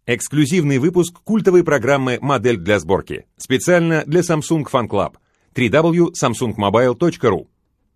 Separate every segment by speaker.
Speaker 1: Эксклюзивный выпуск культовой программы «Модель для сборки». Специально для Samsung Fan Club. www.samsungmobile.ru.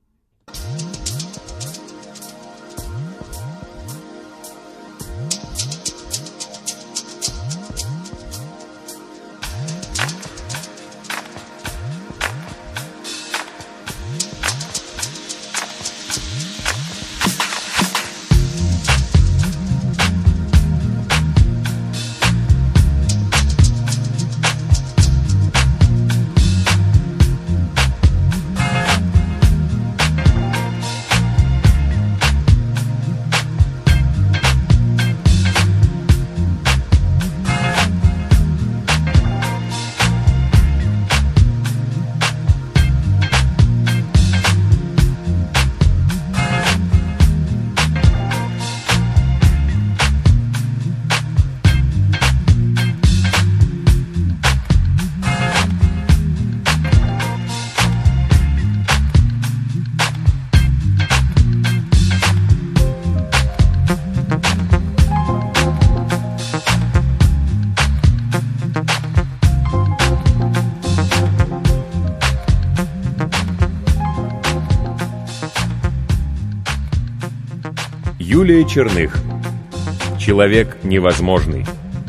Speaker 1: Юлия Черных. Человек невозможный.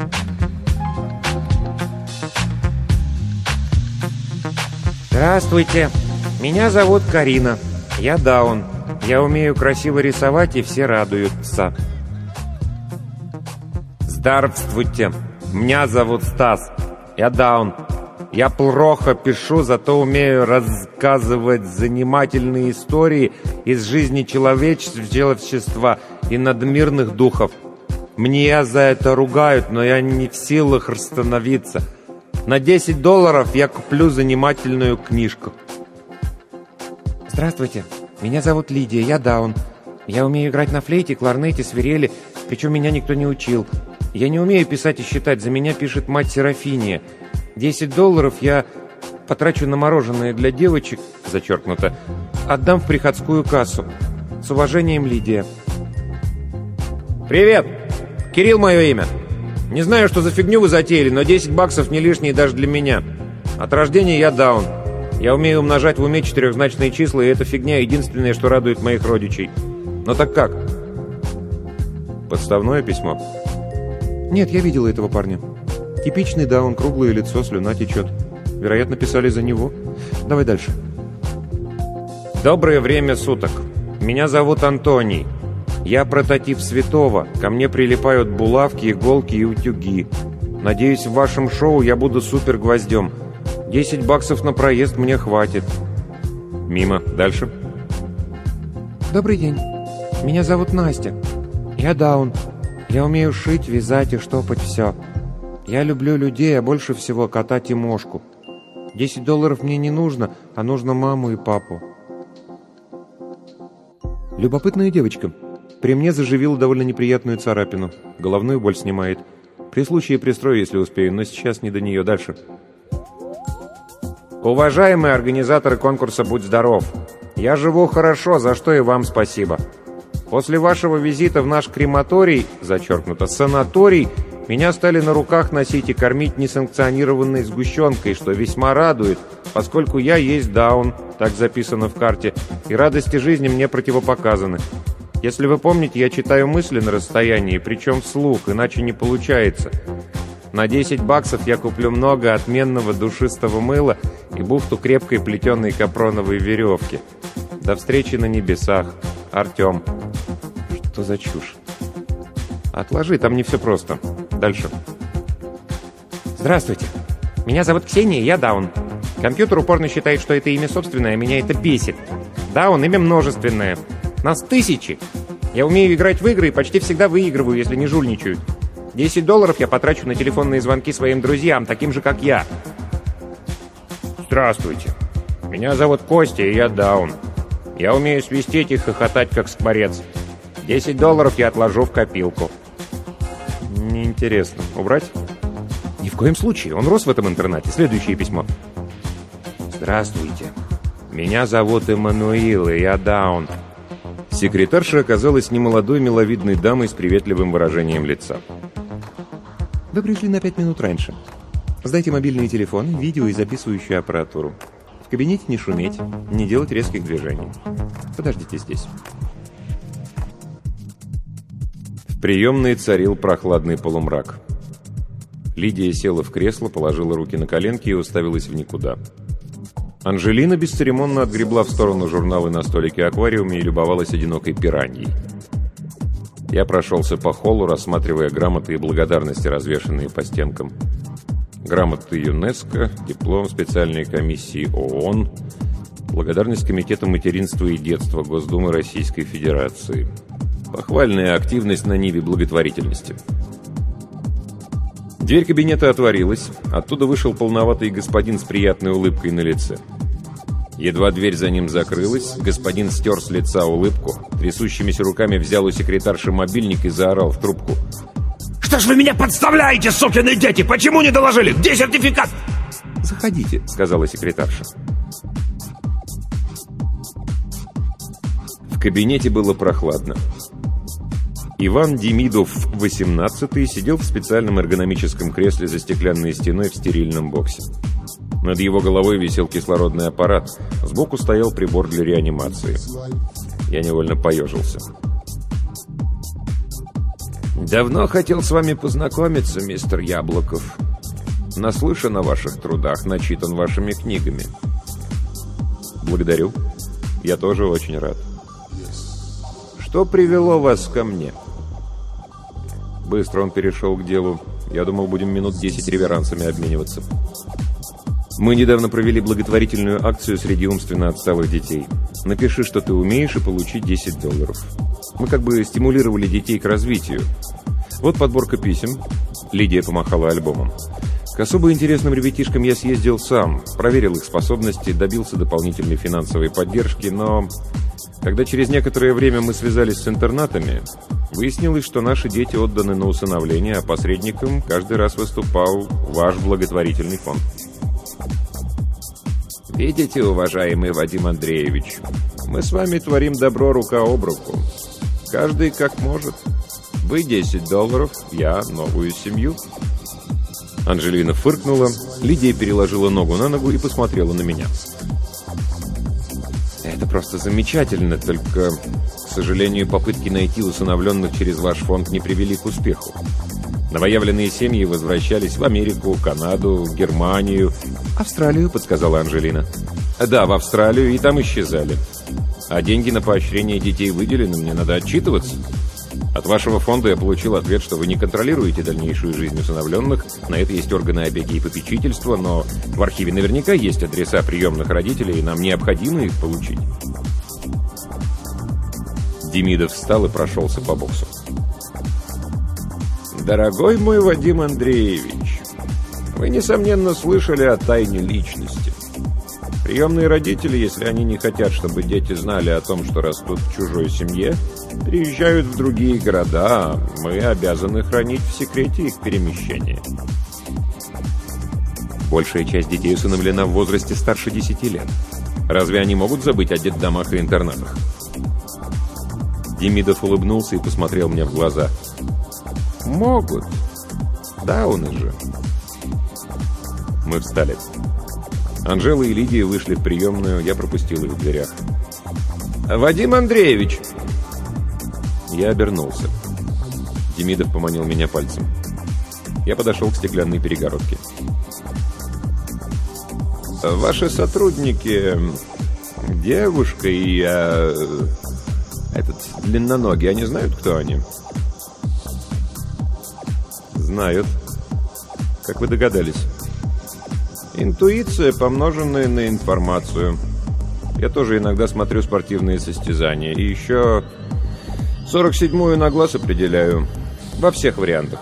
Speaker 2: Здравствуйте, меня зовут Карина. Я даун. Я умею красиво рисовать, и все радуются. Здравствуйте, меня зовут Стас. Я даун. Я плохо пишу, зато умею рассказывать занимательные истории из жизни человечества и надмирных духов. Меня за это ругают, но я не в силах остановиться. На $10 я куплю занимательную книжку. Здравствуйте, меня зовут Лидия, я даун. Я умею играть на флейте, кларнете, свирели, причем меня никто не учил. Я не умею писать и считать, за меня пишет мать Серафиния. $10 я потрачу на мороженое для девочек, зачеркнуто, отдам в приходскую кассу. С уважением, Лидия. Привет! Кирилл мое имя. Не знаю, что за фигню вы затеяли, но $10 не лишние даже для меня. От рождения я даун. Я умею умножать в уме четырехзначные числа, и эта фигня единственное, что радует моих родичей. Но так как?
Speaker 1: Подставное письмо?
Speaker 3: Нет, я видел этого парня. Типичный даун, круглое лицо, слюна течет. Вероятно, писали за него. Давай дальше.
Speaker 2: Доброе время суток. Меня зовут Антоний. Я прототип святого. Ко мне прилипают булавки, иголки и утюги. Надеюсь, в вашем шоу я буду супер-гвоздем. $10 на проезд мне хватит.
Speaker 1: Мимо. Дальше.
Speaker 3: Добрый день. Меня зовут Настя. Я даун. Я умею шить, вязать и штопать все. Я люблю людей, а больше всего кота Тимошку. $10 мне не нужно, а нужно маму и папу. Любопытная девочка. При мне заживила довольно неприятную царапину. Головную боль снимает. При случае пристрою, если успею, но сейчас не до нее. Дальше.
Speaker 2: Уважаемые организаторы конкурса «Будь здоров», я живу хорошо, за что и вам спасибо. После вашего визита в наш крематорий, зачеркнуто, санаторий, меня стали на руках носить и кормить несанкционированной сгущенкой, что весьма радует, поскольку я есть даун, так записано в карте, и радости жизни мне противопоказаны. Если вы помните, я читаю мысли на расстоянии, причем вслух, иначе не получается. На $10 я куплю много отменного душистого мыла и бухту крепкой плетеной капроновой веревки. До встречи на небесах. Артем.
Speaker 3: Что за чушь?
Speaker 2: Отложи, там не все просто. Дальше. Здравствуйте. Меня зовут Ксения, я даун. Компьютер упорно считает, что это имя собственное, а меня это бесит. Даун — имя множественное. Нас тысячи. Я умею играть в игры и почти всегда выигрываю, если не жульничают. $10 я потрачу на телефонные звонки своим друзьям, таким же, как я. Здравствуйте. Меня зовут Костя, и я даун. Я умею свистеть и хохотать, как скворец. $10 я отложу в копилку.
Speaker 1: Неинтересно. Убрать?
Speaker 2: Ни в коем случае. Он рос в этом интернате. Следующее письмо. Здравствуйте. Меня зовут Эммануил, и я даун.
Speaker 1: Секретарша оказалась немолодой миловидной дамой с приветливым выражением лица.
Speaker 3: Вы пришли на 5 минут раньше. Сдайте мобильные телефоны, видео и записывающую аппаратуру. В кабинете не шуметь, не делать резких движений. Подождите здесь».
Speaker 2: В приемной царил прохладный полумрак. Лидия села в кресло, положила руки на коленки и уставилась в никуда. Анжелина бесцеремонно отгребла в сторону журналы на столике аквариуме и любовалась одинокой пираньей. Я прошелся по холлу, рассматривая грамоты и благодарности, развешанные по стенкам. Грамоты ЮНЕСКО, диплом специальной комиссии ООН, благодарность Комитета материнства и детства Госдумы Российской Федерации. Похвальная активность на ниве благотворительности. Дверь кабинета отворилась, оттуда вышел полноватый господин с приятной улыбкой на лице. Едва дверь за ним закрылась, господин стер с лица улыбку, трясущимися руками взял у секретарши мобильник и заорал в трубку.
Speaker 4: «Что ж вы меня подставляете, сукины дети? Почему не доложили? Где сертификат?»
Speaker 2: «Заходите», — сказала секретарша. В кабинете было прохладно. Иван Демидов, 18-й, сидел в специальном эргономическом кресле за стеклянной стеной в стерильном боксе. Над его головой висел кислородный аппарат, сбоку стоял прибор для реанимации. Я невольно поежился. «Давно хотел с вами познакомиться, мистер Яблоков. Наслышан о ваших трудах, начитан вашими книгами». «Благодарю. Я тоже очень рад».
Speaker 4: «Что привело вас ко мне?»
Speaker 2: Быстро он перешел к делу. Я думал, будем минут 10 реверансами обмениваться. Мы недавно провели благотворительную акцию среди умственно отсталых детей. Напиши, что ты умеешь, и получи $10. Мы как бы стимулировали детей к развитию. Вот подборка писем. Лидия помахала альбомом. К особо интересным ребятишкам я съездил сам, проверил их способности, добился дополнительной финансовой поддержки, но когда через некоторое время мы связались с интернатами, выяснилось, что наши дети отданы на усыновление, а посредником каждый раз выступал ваш благотворительный фонд.
Speaker 4: «Видите, уважаемый Вадим Андреевич, мы с вами творим добро рука об руку. Каждый как может. Вы $10, я новую семью».
Speaker 2: Анжелина фыркнула, Лидия переложила ногу на ногу и посмотрела на меня. «Это просто замечательно, только, к сожалению, попытки найти усыновленных через ваш фонд не привели к успеху. Новоявленные семьи возвращались в Америку, Канаду, Германию».
Speaker 3: «Австралию», —
Speaker 2: подсказала Анжелина. «Да, в Австралию, и там исчезали. А деньги на поощрение детей выделены, мне надо отчитываться. От вашего фонда я получил ответ, что вы не контролируете дальнейшую жизнь усыновленных, на это есть органы опеки и попечительства, но в архиве наверняка есть адреса приемных родителей, и нам необходимо их получить». Демидов встал и прошелся по боксу.
Speaker 4: «Дорогой мой Вадим Андреевич, вы, несомненно, слышали о тайне личности. Приемные родители, если они не хотят, чтобы дети знали о том, что растут в чужой семье, приезжают в другие города, а мы обязаны хранить в секрете их перемещения».
Speaker 2: Большая часть детей усыновлена в возрасте старше 10 лет. Разве они могут забыть о детдомах и интернатах? Демидов улыбнулся и посмотрел мне в глаза.
Speaker 4: «Могут. Дауны же».
Speaker 2: Мы встали. Анжела и Лидия вышли в приемную, я пропустил их в дверях.
Speaker 4: «Вадим Андреевич!»
Speaker 2: Я обернулся. Демидов поманил меня пальцем. Я подошел к стеклянной перегородке.
Speaker 4: «Ваши сотрудники, девушка и этот длинноногий, они знают, кто они?»
Speaker 2: «Знают. Как вы догадались?»
Speaker 4: «Интуиция, помноженная на информацию. Я тоже иногда смотрю спортивные состязания. И еще 47-ю на глаз определяю. Во всех вариантах».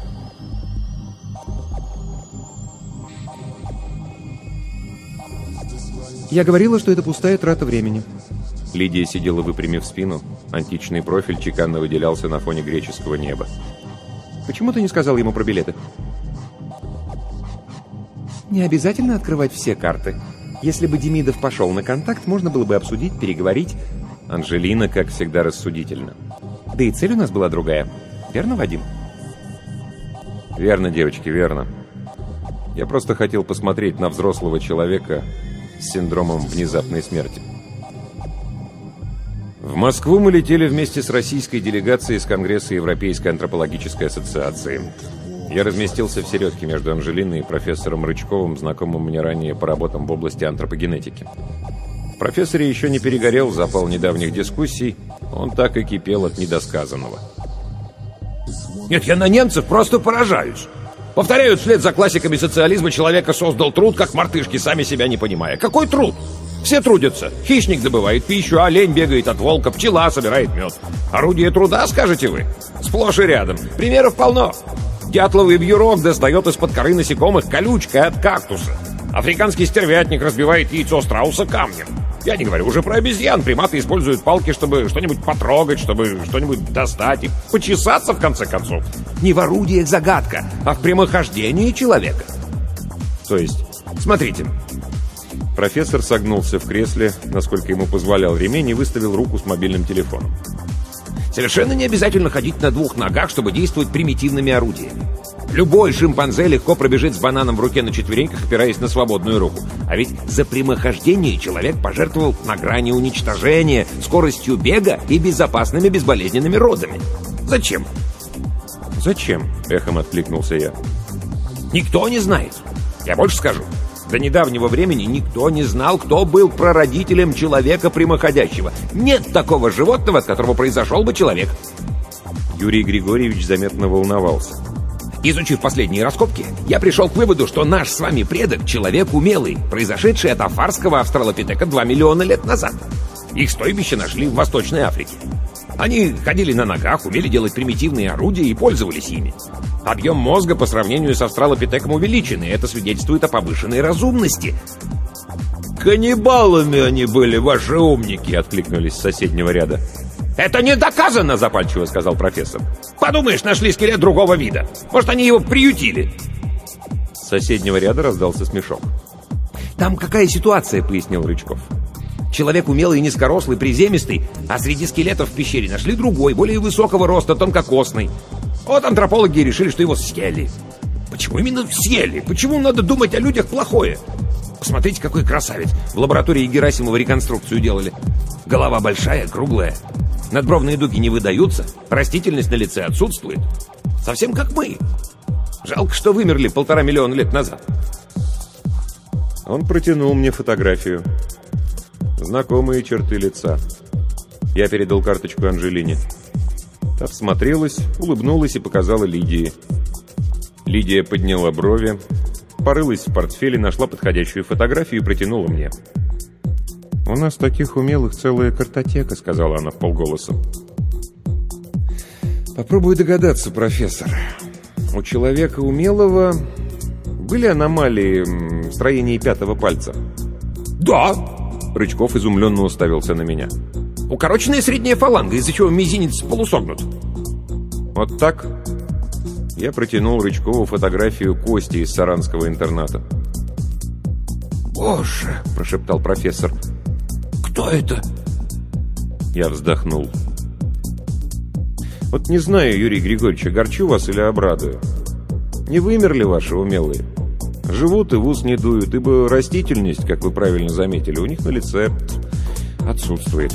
Speaker 3: «Я говорила, что это пустая трата времени».
Speaker 2: Лидия сидела, выпрямив спину. Античный профиль чеканно выделялся на фоне греческого неба.
Speaker 3: «Почему ты не сказал ему про билеты?» «Не обязательно открывать все карты. Если бы Демидов пошел на контакт, можно было бы обсудить, переговорить».
Speaker 2: Анжелина, как всегда, рассудительна.
Speaker 3: «Да и цель у нас была другая. Верно, Вадим?»
Speaker 4: Верно, девочки, верно. Я просто хотел посмотреть на взрослого человека с синдромом внезапной смерти. В Москву мы летели вместе с российской делегацией с Конгресса Европейской антропологической ассоциации. Я разместился в середке между Анжелиной и профессором Рычковым, знакомым мне ранее по работам в области антропогенетики. В профессоре еще не перегорел запал недавних дискуссий, он так и кипел от недосказанного.
Speaker 5: Нет, я на немцев просто поражаюсь. Повторяют вслед за классиками социализма: человека создал труд, как мартышки, сами себя не понимая. Какой труд? Все трудятся. Хищник добывает пищу, олень бегает от волка, пчела собирает мед. Орудие труда, скажете вы? Сплошь и рядом. Примеров полно. Дятловый вьюрок достает из-под коры насекомых колючкой от кактуса. Африканский стервятник разбивает яйцо страуса камнем. Я не говорю уже про обезьян. Приматы используют палки, чтобы что-нибудь потрогать, чтобы что-нибудь достать и почесаться, в конце концов. Не в орудиях загадка, а в прямохождении человека.
Speaker 4: То есть,
Speaker 5: смотрите.
Speaker 4: Профессор согнулся в кресле, насколько ему позволял ремень, и выставил руку с мобильным телефоном.
Speaker 5: Совершенно не обязательно ходить на двух ногах, чтобы действовать примитивными орудиями. Любой шимпанзе легко пробежит с бананом в руке на четвереньках, опираясь на свободную руку. А ведь за прямохождение человек пожертвовал на грани уничтожения, скоростью бега и безопасными безболезненными родами. Зачем?
Speaker 4: «Зачем?» — эхом откликнулся я.
Speaker 5: Никто не знает. Я больше скажу. До недавнего времени никто не знал, кто был прародителем человека прямоходящего. Нет такого животного, от которого произошел бы человек.
Speaker 4: Юрий Григорьевич заметно волновался.
Speaker 5: Изучив последние раскопки, я пришел к выводу, что наш с вами предок — человек умелый, произошедший от афарского австралопитека 2 миллиона лет назад. Их стойбище нашли в Восточной Африке. Они ходили на ногах, умели делать примитивные орудия и пользовались ими. Объем мозга по сравнению с австралопитеком увеличен, и это свидетельствует о повышенной разумности.
Speaker 4: «Каннибалами они были, ваши умники!» — откликнулись с соседнего ряда.
Speaker 5: «Это не доказано!» — запальчиво сказал профессор. «Подумаешь, нашли скелет другого вида. Может, они его приютили?»
Speaker 4: С соседнего ряда раздался смешок.
Speaker 5: «Там какая ситуация?» — пояснил Рычков. «Человек умелый и низкорослый, приземистый, а среди скелетов в пещере нашли другой, более высокого роста, тонкокосный. Вот антропологи решили, что его съели. Почему именно съели? Почему надо думать о людях плохое? Посмотрите, какой красавец. В лаборатории Герасимова реконструкцию делали. Голова большая, круглая. Надбровные дуги не выдаются. Растительность на лице отсутствует. Совсем как мы. Жалко, что вымерли 1,5 миллиона лет назад».
Speaker 4: Он протянул мне фотографию. Знакомые черты лица. Я передал карточку Анжелине. Та всмотрелась, улыбнулась и показала Лидии. Лидия подняла брови, порылась в портфеле, нашла подходящую фотографию и протянула мне.
Speaker 3: «У нас таких умелых целая картотека», — сказала она вполголоса.
Speaker 4: «Попробую догадаться, профессор. У человека умелого были аномалии в строении пятого пальца?»
Speaker 5: «Да!»
Speaker 4: — Рычков изумленно уставился на меня.
Speaker 5: «Укороченная средняя фаланга, из-за чего мизинец полусогнут».
Speaker 4: «Вот так?» Я протянул Рычкову фотографию Кости из саранского интерната.
Speaker 5: «Боже!» — прошептал профессор. «Кто это?»
Speaker 4: Я вздохнул. «Вот не знаю, Юрий Григорьевич, огорчу вас или обрадую. Не вымерли ваши умелые. Живут и в ус не дуют, ибо растительность, как вы правильно заметили, у них на лице отсутствует».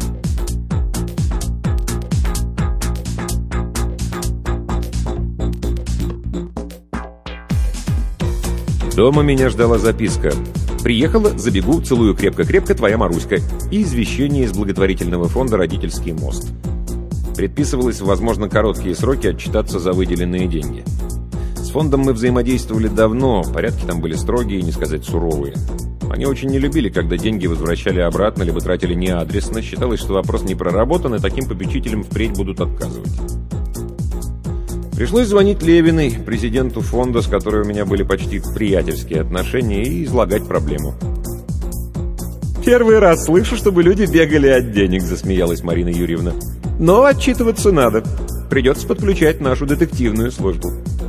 Speaker 4: Дома меня ждала записка. «Приехала, забегу, целую крепко-крепко, твоя Маруська». И извещение из благотворительного фонда «Родительский мост». Предписывалось в, возможно, короткие сроки отчитаться за выделенные деньги. С фондом мы взаимодействовали давно, порядки там были строгие, не сказать суровые. Они очень не любили, когда деньги возвращали обратно, либо тратили неадресно. Считалось, что вопрос не проработан, и таким попечителям впредь будут отказывать. Пришлось звонить Левиной, президенту фонда, с которой у меня были почти приятельские отношения, и излагать проблему. «Первый раз слышу, чтобы люди бегали от денег», — засмеялась Марина Юрьевна. «Но отчитываться надо. Придется подключать нашу детективную службу».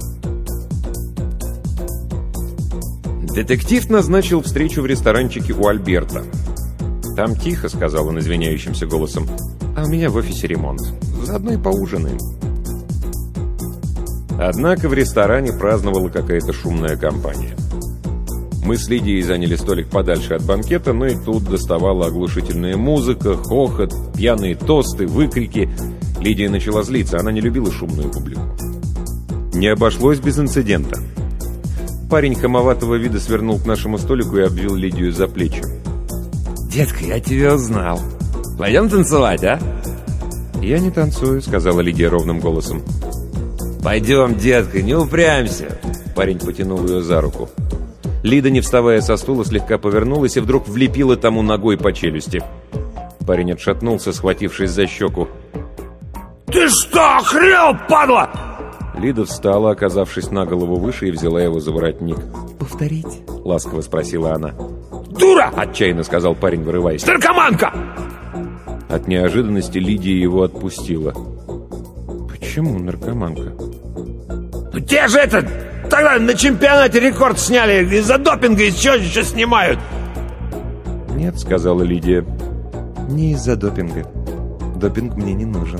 Speaker 4: Детектив назначил встречу в ресторанчике у Альберта. «Там тихо», — сказал он извиняющимся голосом. «А у меня в офисе ремонт. Заодно и поужинаем». Однако в ресторане праздновала какая-то шумная компания. Мы с Лидией заняли столик подальше от банкета, но и тут доставала оглушительная музыка, хохот, пьяные тосты, выкрики. Лидия начала злиться, она не любила шумную публику. Не обошлось без инцидента. Парень хамоватого вида свернул к нашему столику и обвил Лидию за плечи.
Speaker 5: «Детка, я тебя узнал. Пойдем танцевать, а?»
Speaker 4: «Я не танцую», — сказала Лидия ровным голосом.
Speaker 5: «Пойдем, детка, не упрямься!»
Speaker 4: Парень потянул ее за руку. Лида, не вставая со стула, слегка повернулась и вдруг влепила тому ногой по челюсти. Парень отшатнулся, схватившись за щеку.
Speaker 5: «Ты что, охренел, падла?»
Speaker 4: Лида встала, оказавшись на голову выше, и взяла его за воротник.
Speaker 3: «Повторить?»
Speaker 4: — ласково спросила она.
Speaker 5: «Дура!»
Speaker 4: — отчаянно сказал парень, вырываясь.
Speaker 5: «Наркоманка!»
Speaker 4: От неожиданности Лидия его отпустила.
Speaker 3: «Почему наркоманка?»
Speaker 5: «Ну те же это... Тогда на чемпионате рекорд сняли. Из-за допинга еще снимают!»
Speaker 4: «Нет», — сказала Лидия.
Speaker 3: «Не из-за допинга. Допинг мне не нужен».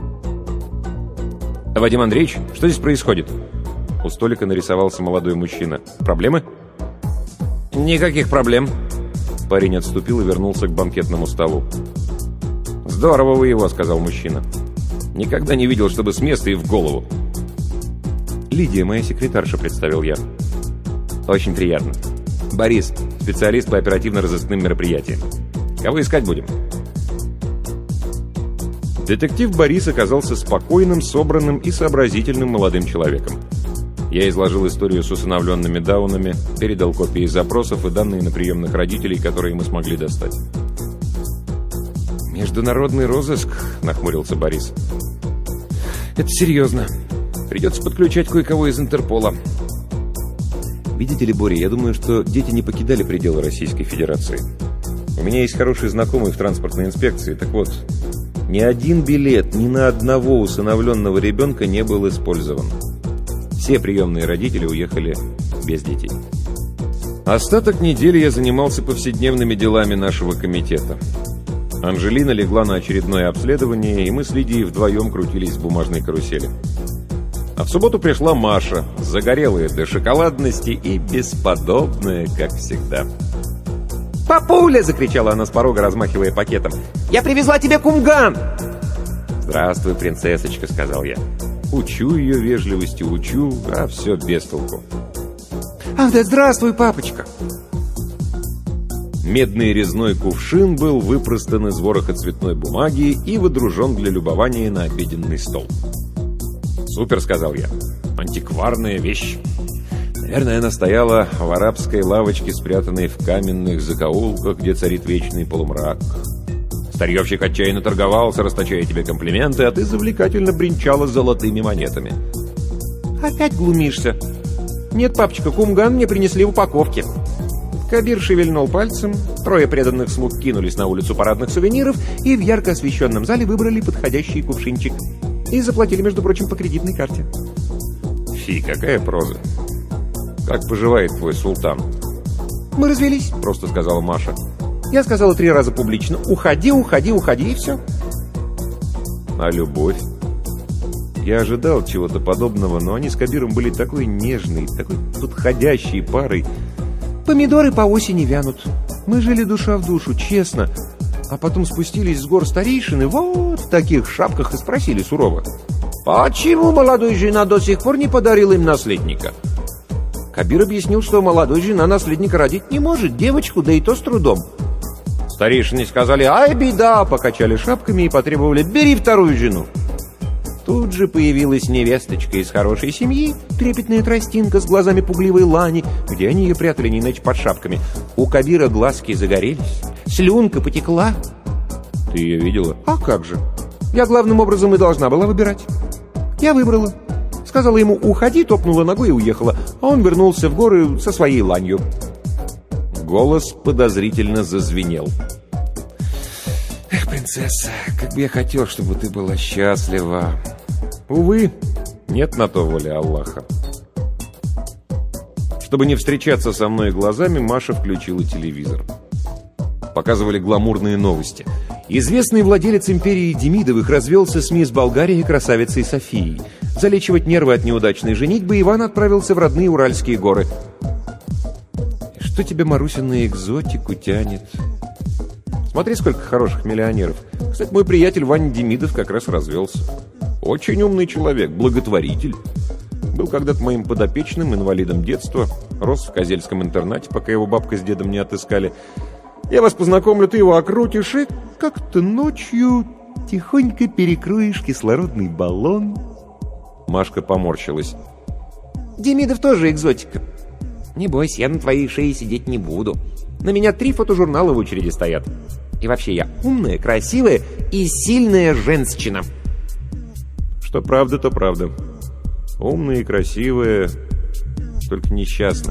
Speaker 4: «Вадим Андреевич, что здесь происходит?» У столика нарисовался молодой мужчина. «Проблемы?»
Speaker 5: «Никаких проблем».
Speaker 4: Парень отступил и вернулся к банкетному столу. «Здорово вы его», — сказал мужчина. «Никогда не видел, чтобы с места и в голову». «Лидия, моя секретарша», — представил я. «Очень приятно. Борис, специалист по оперативно-розыскным мероприятиям. Кого искать будем?» Детектив Борис оказался спокойным, собранным и сообразительным молодым человеком. Я изложил историю с усыновленными даунами, передал копии запросов и данные на приемных родителей, которые мы смогли достать. «Международный розыск?» — нахмурился Борис. «Это серьезно. Придется подключать кое-кого из Интерпола. Видите ли, Боря, я думаю, что дети не покидали пределы Российской Федерации. У меня есть хороший знакомый в транспортной инспекции. Так вот, ни один билет ни на одного усыновленного ребенка не был использован. Все приемные родители уехали без детей. Остаток недели я занимался повседневными делами нашего комитета. Анжелина легла на очередное обследование, и мы с Лидией вдвоем крутились в бумажной карусели. А в субботу пришла Маша, загорелая до шоколадности и бесподобная, как всегда.
Speaker 2: «Папуля!» — закричала она с порога, размахивая пакетом. «Я привезла тебе кумган!»
Speaker 4: «Здравствуй, принцессочка», — сказал я. Учу ее вежливости, учу, а все без толку.
Speaker 2: «Ах да здравствуй, папочка!»
Speaker 4: Медный резной кувшин был выпростан из вороха цветной бумаги и водружен для любования на обеденный стол. «Супер», — сказал я. «Антикварная вещь. Наверное, она стояла в арабской лавочке, спрятанной в каменных закоулках, где царит вечный полумрак. Старьевщик отчаянно торговался, расточая тебе комплименты, а ты завлекательно бренчала золотыми монетами».
Speaker 2: «Опять глумишься?» «Нет, папочка, кумган мне принесли в упаковке». Кабир шевельнул пальцем, трое преданных слуг кинулись на улицу парадных сувениров и в ярко освещенном зале выбрали подходящий кувшинчик. И заплатили, между прочим, по кредитной карте.
Speaker 4: «Фи, какая проза! Как поживает твой султан?»
Speaker 2: «Мы развелись», — просто сказала Маша. Я сказала 3 раза публично: «Уходи, уходи, уходи», и все.
Speaker 4: А любовь? Я ожидал чего-то подобного, но они с Кабиром были такой нежной, такой подходящей парой.
Speaker 2: «Помидоры по осени вянут. Мы жили душа в душу, честно. А потом спустились с гор старейшины вот в таких шапках и спросили сурово: почему молодой жена до сих пор не подарила им наследника?» Кабир объяснил, что молодой жена наследника родить не может, девочку, да и то с трудом. Старейшины сказали: «Ай, беда!» покачали шапками и потребовали: «Бери вторую жену». Тут же появилась невесточка из хорошей семьи, трепетная тростинка с глазами пугливой лани, где они ее прятали не иначе под шапками. У Кабира глазки загорелись, слюнка потекла.
Speaker 4: Ты ее видела?
Speaker 2: А как же? Я главным образом и должна была выбирать. Я выбрала. Сказала ему: «Уходи», топнула ногой и уехала. А он вернулся в горы со своей ланью.
Speaker 4: Голос подозрительно зазвенел.
Speaker 2: «Эх, принцесса, как бы я хотел, чтобы ты была счастлива. Увы,
Speaker 4: нет на то воли Аллаха». Чтобы не встречаться со мной глазами, Маша включила телевизор. Показывали гламурные новости.
Speaker 2: Известный владелец империи Демидовых развелся с мисс Болгарии красавицей Софией.
Speaker 1: Залечивать нервы от неудачной женитьбы Иван отправился в родные Уральские горы. Что тебя, Маруся, на экзотику тянет? Смотри, сколько хороших миллионеров. Кстати, мой приятель Ваня Демидов как раз развелся. Очень умный человек, благотворитель. Был когда-то моим подопечным, инвалидом детства. Рос в Козельском интернате, пока его бабка с дедом не отыскали. Я вас познакомлю, ты его окрутишь, и как-то ночью тихонько перекроешь кислородный баллон. Машка поморщилась. Демидов тоже экзотика. Не бойся, я на твоей шее сидеть не буду. На меня 3 фотожурнала в очереди стоят. И вообще я умная, красивая и сильная женщина. Что правда, то правда. Умная и красивая, только несчастная.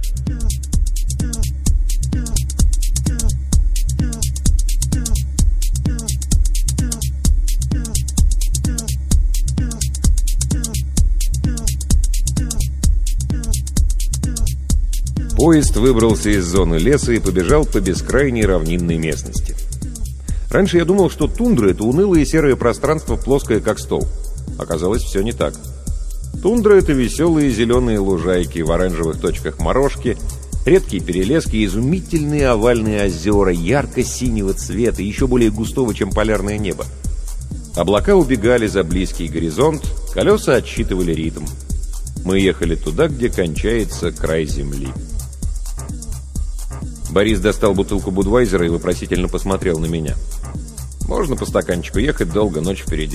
Speaker 1: Поезд выбрался из зоны леса и побежал по бескрайней равнинной местности. Раньше я думал, что тундра — это унылое серое пространство, плоское как стол. Оказалось, все не так. Тундра — это веселые зеленые лужайки, в оранжевых точках морожки, редкие перелески, изумительные овальные озера, ярко-синего цвета, еще более густого, чем полярное небо. Облака убегали за близкий горизонт, колеса отсчитывали ритм. Мы ехали туда, где кончается край земли. Борис достал бутылку Будвайзера и вопросительно посмотрел на меня. «Можно по стаканчику? Ехать долго, ночь впереди».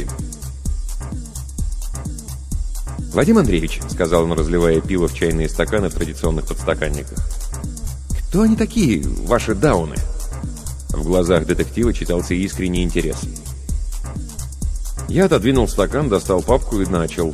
Speaker 1: «Вадим Андреевич», — сказал он, разливая пиво в чайные стаканы в традиционных подстаканниках, «кто они такие, ваши дауны?» В глазах детектива читался искренний интерес. Я отодвинул стакан, достал папку и начал.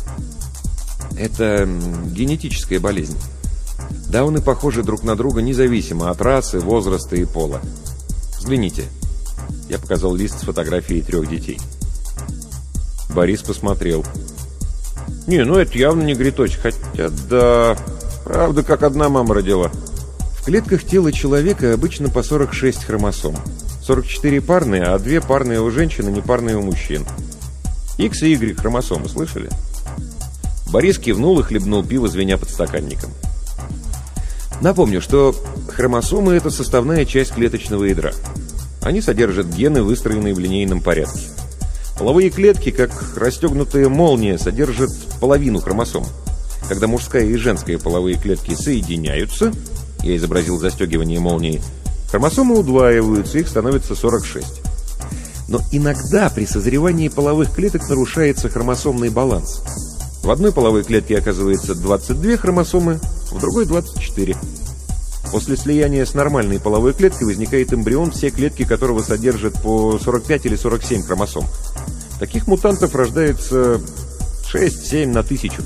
Speaker 1: «Это генетическая болезнь. Дауны похожи друг на друга независимо от расы, возраста и пола. Взгляните». Я показал лист с фотографией 3 детей. Борис посмотрел. «Не, ну это явно не гриточек, хотя да, правда, как одна мама родила». В клетках тела человека обычно по 46 хромосом. 44 парные, а 2 парные у женщин и непарные у мужчин. X и Y хромосомы, слышали? Борис кивнул и хлебнул пиво, звеня подстаканником. Напомню, что хромосомы — это составная часть клеточного ядра. Они содержат гены, выстроенные в линейном порядке. Половые клетки, как расстегнутая молния, содержат половину хромосом. Когда мужская и женская половые клетки соединяются, я изобразил застегивание молнии, хромосомы удваиваются, их становится 46. Но иногда при созревании половых клеток нарушается хромосомный баланс. В одной половой клетке оказывается 22 хромосомы, в другой 24. После слияния с нормальной половой клеткой возникает эмбрион, все клетки которого содержат по 45 или 47 хромосом. Таких мутантов рождается 6-7 на 1000.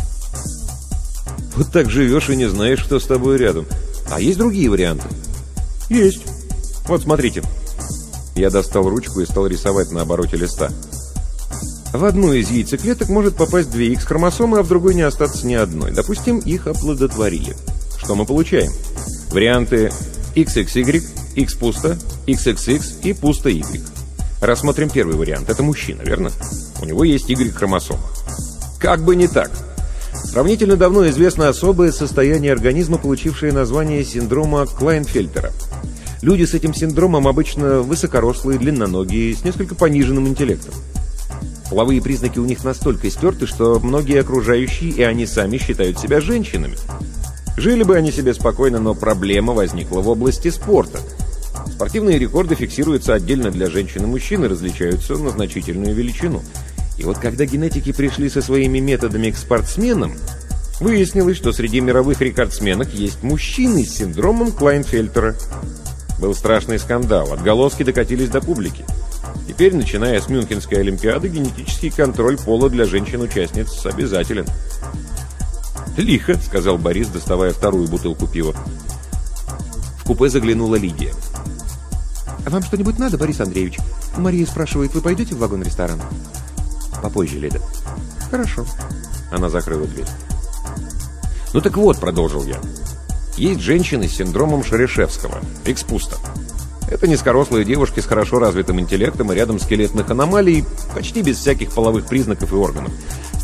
Speaker 1: Вот так живешь и не знаешь, что с тобой рядом. А есть другие варианты? Есть. Вот смотрите. Я достал ручку и стал рисовать на обороте листа. В одну из яйцеклеток может попасть 2 X-хромосомы, а в другой не остаться ни одной. Допустим, их оплодотворили. Что мы получаем? Варианты XXY, X пусто, XXX и пусто Y. Рассмотрим первый вариант. Это мужчина, верно? У него есть Y-хромосома. Как бы не так. Сравнительно давно известно особое состояние организма, получившее название синдрома Клайнфельтера. Люди с этим синдромом обычно высокорослые, длинноногие, с несколько пониженным интеллектом. Половые признаки у них настолько стерты, что многие окружающие и они сами считают себя женщинами. Жили бы они себе спокойно, но проблема возникла в области спорта. Спортивные рекорды фиксируются отдельно для женщин и мужчин и различаются на значительную величину. И вот когда генетики пришли со своими методами к спортсменам, выяснилось, что среди мировых рекордсменок есть мужчины с синдромом Клайнфельтера. Был страшный скандал, отголоски докатились до публики. Теперь, начиная с Мюнхенской олимпиады, генетический контроль пола для женщин-участниц обязателен. «Лихо», — сказал Борис, доставая вторую бутылку пива. В купе заглянула Лидия. «А вам что-нибудь надо, Борис Андреевич? Мария спрашивает, вы пойдете в вагон-ресторан?» «Попозже, Лида». «Хорошо». Она закрыла дверь. «Ну так вот», — продолжил я. «Есть женщины с синдромом Шерешевского, X-пусто. Это низкорослые девушки с хорошо развитым интеллектом и рядом скелетных аномалий, почти без всяких половых признаков и органов.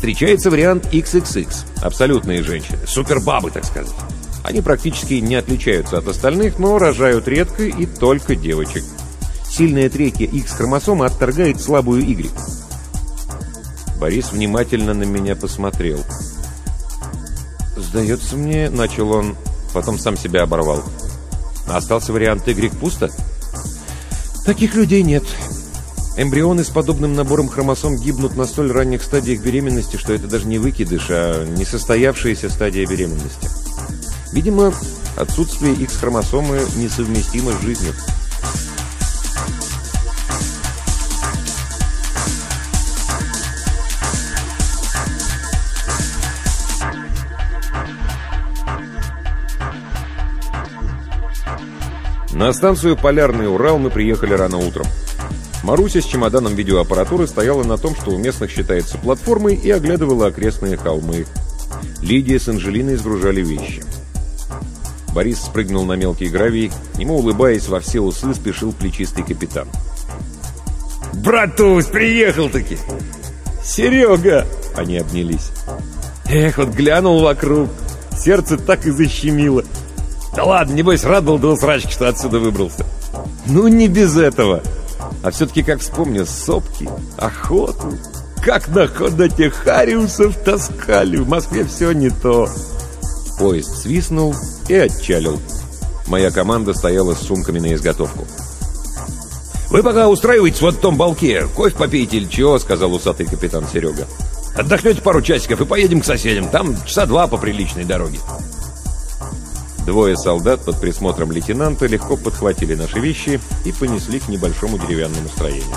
Speaker 1: Встречается вариант XXX, абсолютные женщины, супербабы, так сказать. Они практически не отличаются от остальных, но рожают редко и только девочек. Сильная третья X-хромосома отторгает слабую Y. Борис внимательно на меня посмотрел. «Сдается мне», — начал он, потом сам себя оборвал. «Остался вариант Y пусто?» «Таких людей нет. Эмбрионы с подобным набором хромосом гибнут на столь ранних стадиях беременности, что это даже не выкидыш, а несостоявшаяся стадия беременности. Видимо, отсутствие X-хромосомы несовместимо с жизнью». На станцию «Полярный Урал» мы приехали рано утром. Маруся с чемоданом видеоаппаратуры стояла на том, что у местных считается платформой, и оглядывала окрестные холмы. Лидия с Анжелиной сгружали вещи. Борис спрыгнул на мелкий гравий. К нему, улыбаясь во все усы, спешил плечистый капитан. «Братусь, приехал-таки! Серега!» Они обнялись. «Эх, вот глянул вокруг, сердце так и защемило. Да ладно, небось, рад был до усрачки, что отсюда выбрался. Ну, не без этого. А все-таки, как вспомню, сопки, охоту. Как на ходоте хариусов таскали. В Москве все не то». Поезд свистнул и отчалил. Моя команда стояла с сумками на изготовку. «Вы пока устраиваетесь вот в том балке. Кофе попейте или чего», — сказал усатый капитан Серега. «Отдохнете пару часиков и поедем к соседям. Там часа 2 по приличной дороге». Двое солдат под присмотром лейтенанта легко подхватили наши вещи и понесли к небольшому деревянному строению.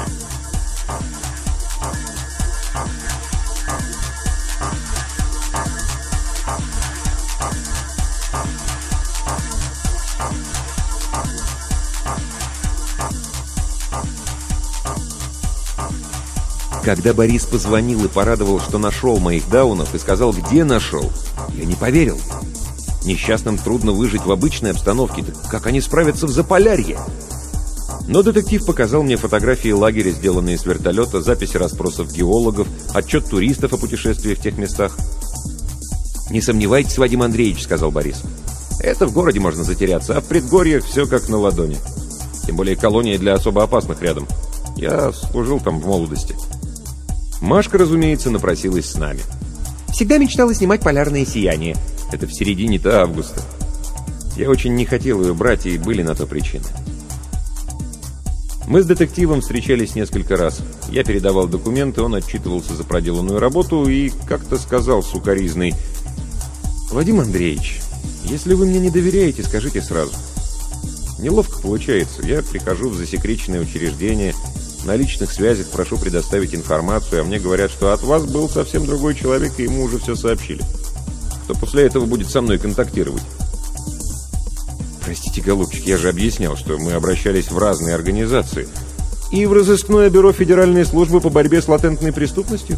Speaker 1: Когда Борис позвонил и порадовал, что нашел моих даунов, и сказал, где нашел, я не поверил. Несчастным трудно выжить в обычной обстановке, так как они справятся в Заполярье? Но детектив показал мне фотографии лагеря, сделанные с вертолета, записи расспросов геологов, отчет туристов о путешествии в тех местах. «Не сомневайтесь, Вадим Андреевич», — сказал Борис. «Это в городе можно затеряться, а в предгорьях все как на ладони. Тем более колония для особо опасных рядом. Я служил там в молодости». Машка, разумеется, напросилась с нами. «Всегда мечтала снимать «Полярное сияние». Это в середине-то августа. Я очень не хотел ее брать, и были на то причины. Мы с детективом встречались несколько раз. Я передавал документы, он отчитывался за проделанную работу и как-то сказал сукоризный: «Вадим Андреевич, если вы мне не доверяете, скажите сразу. Неловко получается. Я прихожу в засекреченное учреждение, на личных связях прошу предоставить информацию, а мне говорят, что от вас был совсем другой человек, и ему уже все сообщили. Кто после этого будет со мной контактировать?» «Простите, голубчик, я же объяснял, что мы обращались в разные организации. И в разыскное бюро Федеральной службы по борьбе с латентной преступностью».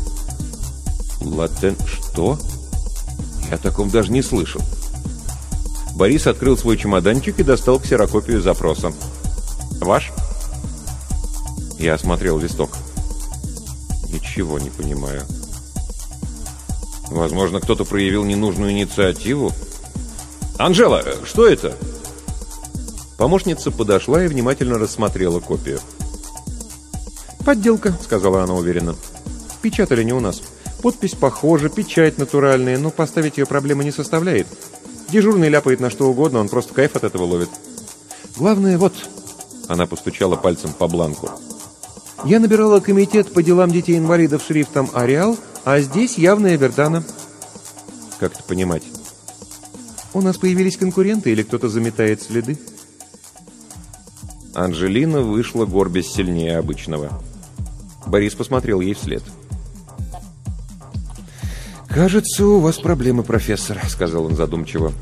Speaker 1: Что? Я о таком даже не слышал. Борис открыл свой чемоданчик и достал ксерокопию запроса. «Ваш?» Я осмотрел листок. «Ничего не понимаю. Возможно, кто-то проявил ненужную инициативу. Анжела, что это?» Помощница подошла и внимательно рассмотрела копию. «Подделка», — сказала она уверенно. «Печатали не у нас. Подпись похожа, печать натуральная, но поставить ее проблемы не составляет. Дежурный ляпает на что угодно, он просто кайф от этого ловит. Главное, вот...» Она постучала пальцем по бланку. «Я набирала комитет по делам детей-инвалидов шрифтом «Ареал», а здесь явная Вердана». «Как это понимать?» «У нас появились конкуренты или кто-то заметает следы?» Анжелина вышла, горбясь сильнее обычного. Борис посмотрел ей вслед. «Кажется, у вас проблемы, профессор», — сказал он задумчиво.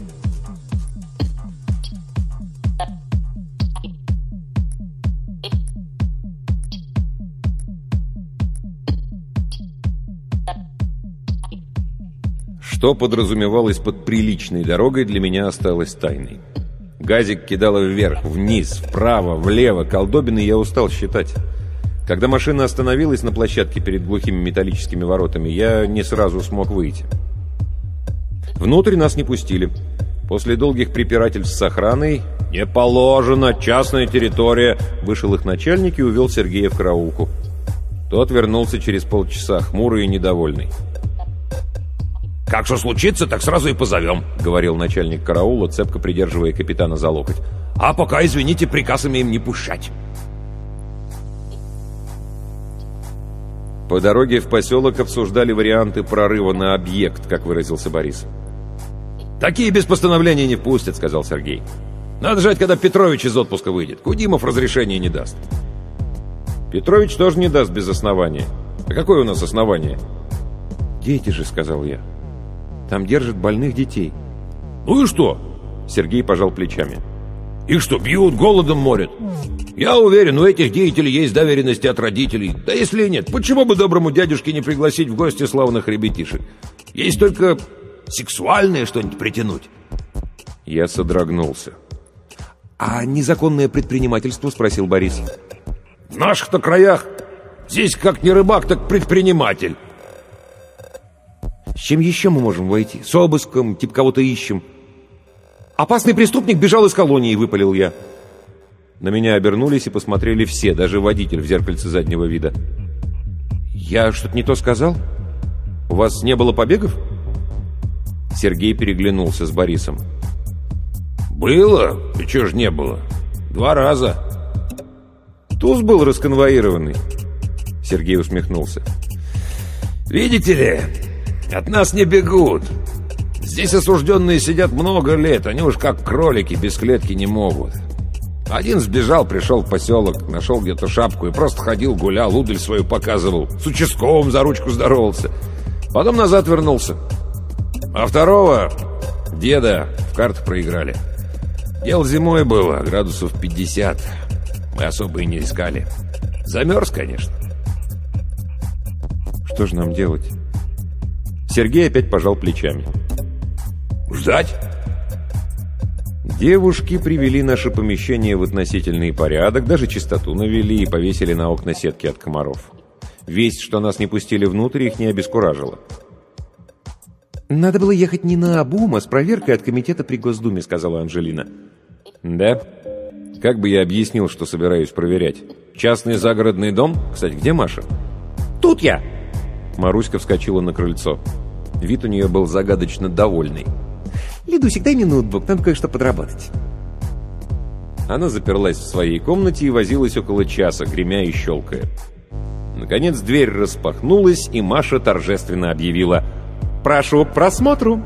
Speaker 1: Что подразумевалось под приличной дорогой, для меня осталось тайной. Газик кидало вверх, вниз, вправо, влево. Колдобины я устал считать. Когда машина остановилась на площадке перед глухими металлическими воротами, я не сразу смог выйти. Внутрь нас не пустили. После долгих препирательств с охраной «Не положено, частная территория», вышел их начальник и увел Сергея в караулку. Тот вернулся через полчаса, хмурый и недовольный.
Speaker 5: «Как что случится, так сразу и позовем», —
Speaker 1: говорил начальник караула, цепко придерживая капитана за локоть.
Speaker 5: «А пока, извините, приказ имеем не пущать».
Speaker 1: По дороге в поселок обсуждали варианты прорыва на объект, как выразился Борис.
Speaker 5: «Такие без постановления не пустят», — сказал Сергей. «Надо ждать, когда Петрович из отпуска выйдет. Кудимов разрешения не даст».
Speaker 1: «Петрович тоже не даст без основания. А какое у нас основание?»
Speaker 3: «Дети же», — сказал я. «Там держат больных детей».
Speaker 5: «Ну и что?»
Speaker 1: — Сергей пожал плечами.
Speaker 5: «Их что, бьют, голодом морят? Я уверен, у этих деятелей есть доверенности от родителей. Да если и нет, почему бы доброму дядюшке не пригласить в гости славных ребятишек? Есть только сексуальное что-нибудь притянуть».
Speaker 1: Я содрогнулся.
Speaker 5: «А незаконное предпринимательство?» — спросил Борис. «В наших-то краях здесь как не рыбак, так предприниматель».
Speaker 3: «С чем еще мы можем войти? С обыском, типа кого-то ищем?» «Опасный преступник бежал из колонии», — выпалил я.
Speaker 1: На меня обернулись и посмотрели все, даже водитель в зеркальце заднего вида.
Speaker 3: «Я что-то не то сказал?
Speaker 1: У вас не было побегов?» Сергей переглянулся с Борисом.
Speaker 5: «Было? И чего ж не было? 2 раза».
Speaker 1: «Туз был расконвоированный». Сергей усмехнулся.
Speaker 5: «Видите ли, от нас не бегут. Здесь осужденные сидят много лет, они уж как кролики без клетки не могут. Один сбежал, пришел в поселок, нашел где-то шапку и просто ходил, гулял, удаль свою показывал, с участковым за ручку здоровался. Потом назад вернулся. А второго, деда, в карты проиграли. Дело зимой было, градусов 50. Мы особо и не искали. Замерз, конечно».
Speaker 3: «Что же нам делать?»
Speaker 1: Сергей опять пожал плечами.
Speaker 5: «Ждать».
Speaker 1: Девушки привели наше помещение в относительный порядок, даже чистоту навели и повесили на окна сетки от комаров. Весть, что нас не пустили внутрь, их не обескуражила.
Speaker 3: «Надо было ехать не наобум, а с проверкой от комитета при Госдуме», — сказала Анжелина.
Speaker 1: «Да? Как бы я объяснил, что собираюсь проверять? Частный загородный дом? Кстати, где Маша?»
Speaker 3: «Тут я!»
Speaker 1: Маруська вскочила на крыльцо. Вид у нее был загадочно довольный.
Speaker 3: «Лидусик, дай мне ноутбук, надо кое-что подработать».
Speaker 1: Она заперлась в своей комнате и возилась около часа, гремя и щелкая. Наконец дверь распахнулась, и Маша торжественно объявила: «Прошу к просмотру!»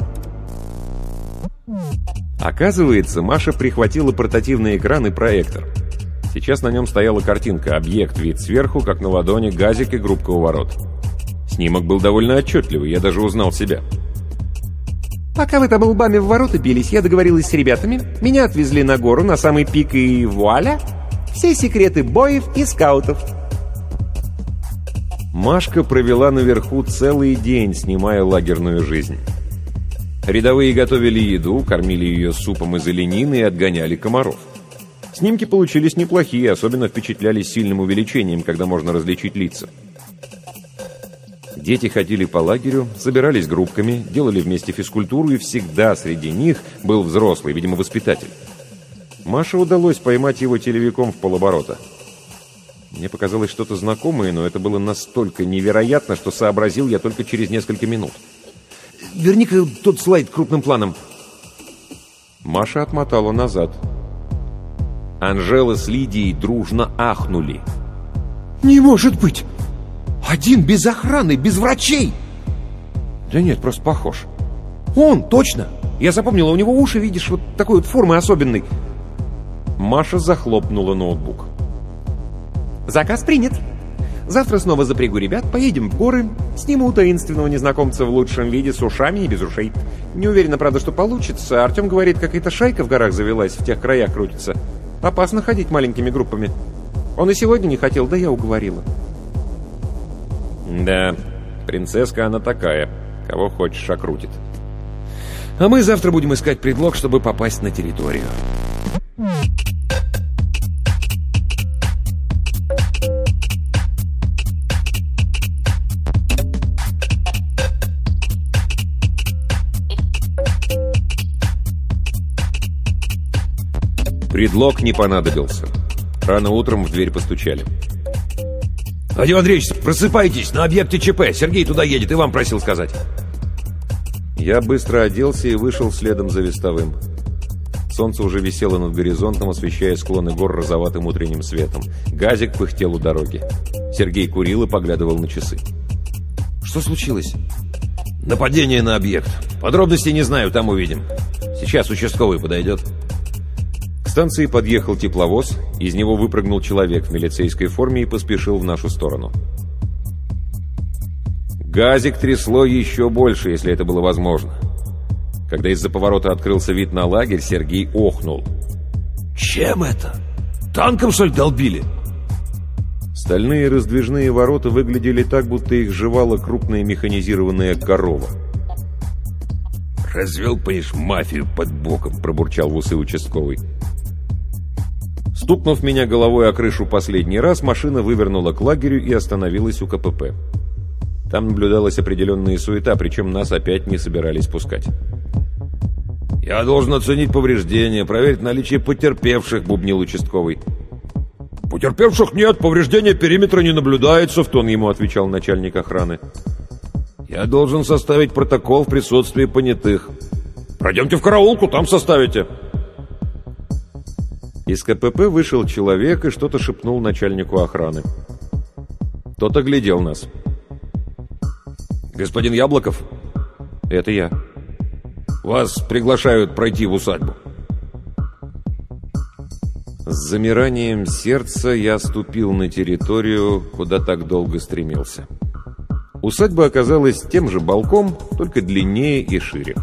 Speaker 1: Оказывается, Маша прихватила портативный экран и проектор. Сейчас на нем стояла картинка, объект, вид сверху, как на ладони, газик и группка у ворот. Снимок был довольно отчетливый, я даже узнал себя.
Speaker 3: «Пока вы там лбами в ворота бились, я договорилась с ребятами. Меня отвезли на гору, на самый пик, и вуаля! Все секреты боев и скаутов».
Speaker 1: Машка провела наверху целый день, снимая лагерную жизнь. Рядовые готовили еду, кормили ее супом из оленины и отгоняли комаров. Снимки получились неплохие, особенно впечатляли сильным увеличением, когда можно различить лица. Дети ходили по лагерю, собирались группками, делали вместе физкультуру, и всегда среди них был взрослый, видимо, воспитатель. Маше удалось поймать его телевиком в полоборота. Мне показалось что-то знакомое, но это было настолько невероятно, что сообразил я только через несколько минут.
Speaker 3: «Верни-ка тот слайд крупным планом».
Speaker 1: Маша отмотала назад. Анжела с Лидией дружно ахнули.
Speaker 3: «Не может быть! Один без охраны, без врачей!» «Да нет, просто похож». «Он, точно! Я запомнила, у него уши, видишь, вот такой вот формы особенной».
Speaker 1: Маша захлопнула ноутбук.
Speaker 3: «Заказ принят. Завтра снова запрягу ребят, поедем в горы, сниму таинственного незнакомца в лучшем виде с ушами и без ушей. Не уверена, правда, что получится. Артем говорит, какая-то шайка в горах завелась, в тех краях крутится. Опасно ходить маленькими группами. Он и сегодня не хотел, да я уговорила».
Speaker 1: «Да, принцесска она такая, кого хочешь окрутит».
Speaker 5: «А мы завтра будем искать предлог, чтобы попасть на территорию».
Speaker 1: Предлог не понадобился. Рано утром в дверь постучали.
Speaker 5: Владимир Андреевич, просыпайтесь, на объекте ЧП. Сергей туда едет, и вам просил сказать.
Speaker 1: Я быстро оделся и вышел следом за вестовым. Солнце уже висело над горизонтом, освещая склоны гор розоватым утренним светом. Газик пыхтел у дороги. Сергей курил и поглядывал на часы.
Speaker 5: Что случилось? Нападение на объект. Подробностей не знаю, там увидим. Сейчас участковый подойдет.
Speaker 1: К станции подъехал тепловоз, из него выпрыгнул человек в милицейской форме и поспешил в нашу сторону. Газик трясло еще больше, если это было возможно. Когда из-за поворота открылся вид на лагерь, Сергей охнул.
Speaker 5: Чем это? Танком, что ли, долбили?
Speaker 1: Стальные раздвижные ворота выглядели так, будто их жевала крупная механизированная корова.
Speaker 5: «Развел, понимаешь, мафию под боком», — пробурчал в усы участковый.
Speaker 1: Стукнув меня головой о крышу последний раз, машина вывернула к лагерю и остановилась у КПП. Там наблюдалась определенная суета, причем нас опять не собирались пускать.
Speaker 5: «Я должен оценить повреждения, проверить наличие потерпевших», — бубнил участковый. «Потерпевших нет, повреждения периметра не наблюдается», — в тон ему отвечал начальник охраны. «Я должен составить протокол в присутствии понятых». «Пройдемте в караулку, там составите».
Speaker 1: Из КПП вышел человек и что-то шепнул начальнику охраны. Тот оглядел нас.
Speaker 5: «Господин Яблоков?»
Speaker 1: «Это я».
Speaker 5: «Вас приглашают пройти в усадьбу».
Speaker 1: С замиранием сердца я ступил на территорию, куда так долго стремился. Усадьба оказалась тем же балком, только длиннее и шире.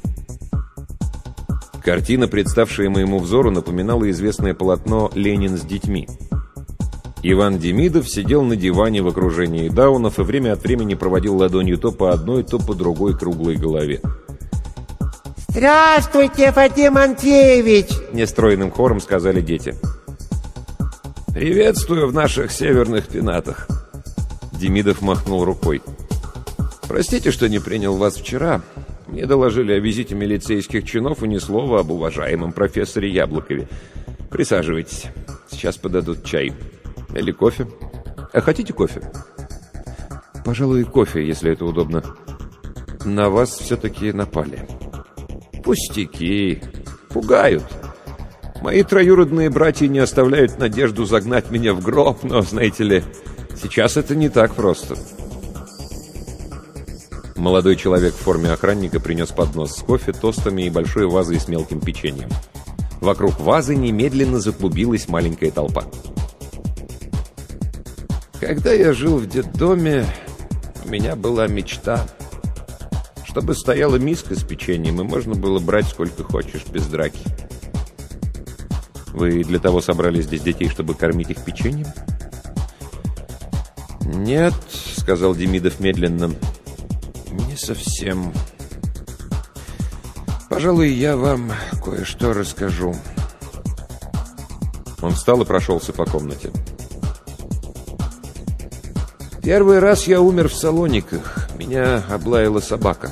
Speaker 1: Картина, представшая моему взору, напоминала известное полотно «Ленин с детьми». Иван Демидов сидел на диване в окружении даунов и время от времени проводил ладонью то по одной, то по другой круглой голове.
Speaker 6: «Здравствуйте, Вадим Андреевич!» —
Speaker 1: нестройным хором сказали дети.
Speaker 5: «Приветствую в наших северных пенатах!»
Speaker 1: Демидов махнул рукой.
Speaker 5: «Простите, что не принял вас вчера. Мне доложили о визите милицейских чинов и ни слова об уважаемом профессоре Яблокове. Присаживайтесь. Сейчас подадут чай. Или кофе. А хотите кофе?»
Speaker 1: «Пожалуй, кофе, если это удобно. На вас все-таки напали».
Speaker 5: «Пустяки. Пугают. Мои троюродные братья не оставляют надежду загнать меня в гроб, но, знаете ли, сейчас это не так просто».
Speaker 1: Молодой человек в форме охранника принес поднос с кофе, тостами и большой вазой с мелким печеньем. Вокруг вазы немедленно заклубилась маленькая толпа.
Speaker 5: «Когда я жил в детдоме, у меня была мечта. Чтобы стояла миска с печеньем, и можно было брать сколько хочешь, без драки».
Speaker 1: «Вы для того собрали здесь детей, чтобы кормить их печеньем?»
Speaker 5: «Нет», — сказал Демидов медленно, — «не совсем. Пожалуй, я вам кое-что расскажу».
Speaker 1: Он встал и прошелся по комнате.
Speaker 5: «Первый раз я умер в Салониках. Меня облаяла собака.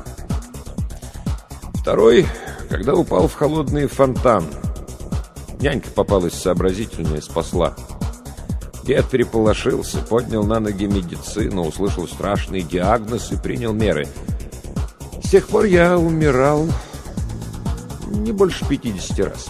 Speaker 5: Второй, когда упал в холодный фонтан. Нянька попалась сообразительная, спасла. Дед переполошился, поднял на ноги медицину, услышал страшный диагноз и принял меры. С тех пор я умирал не больше 50 раз».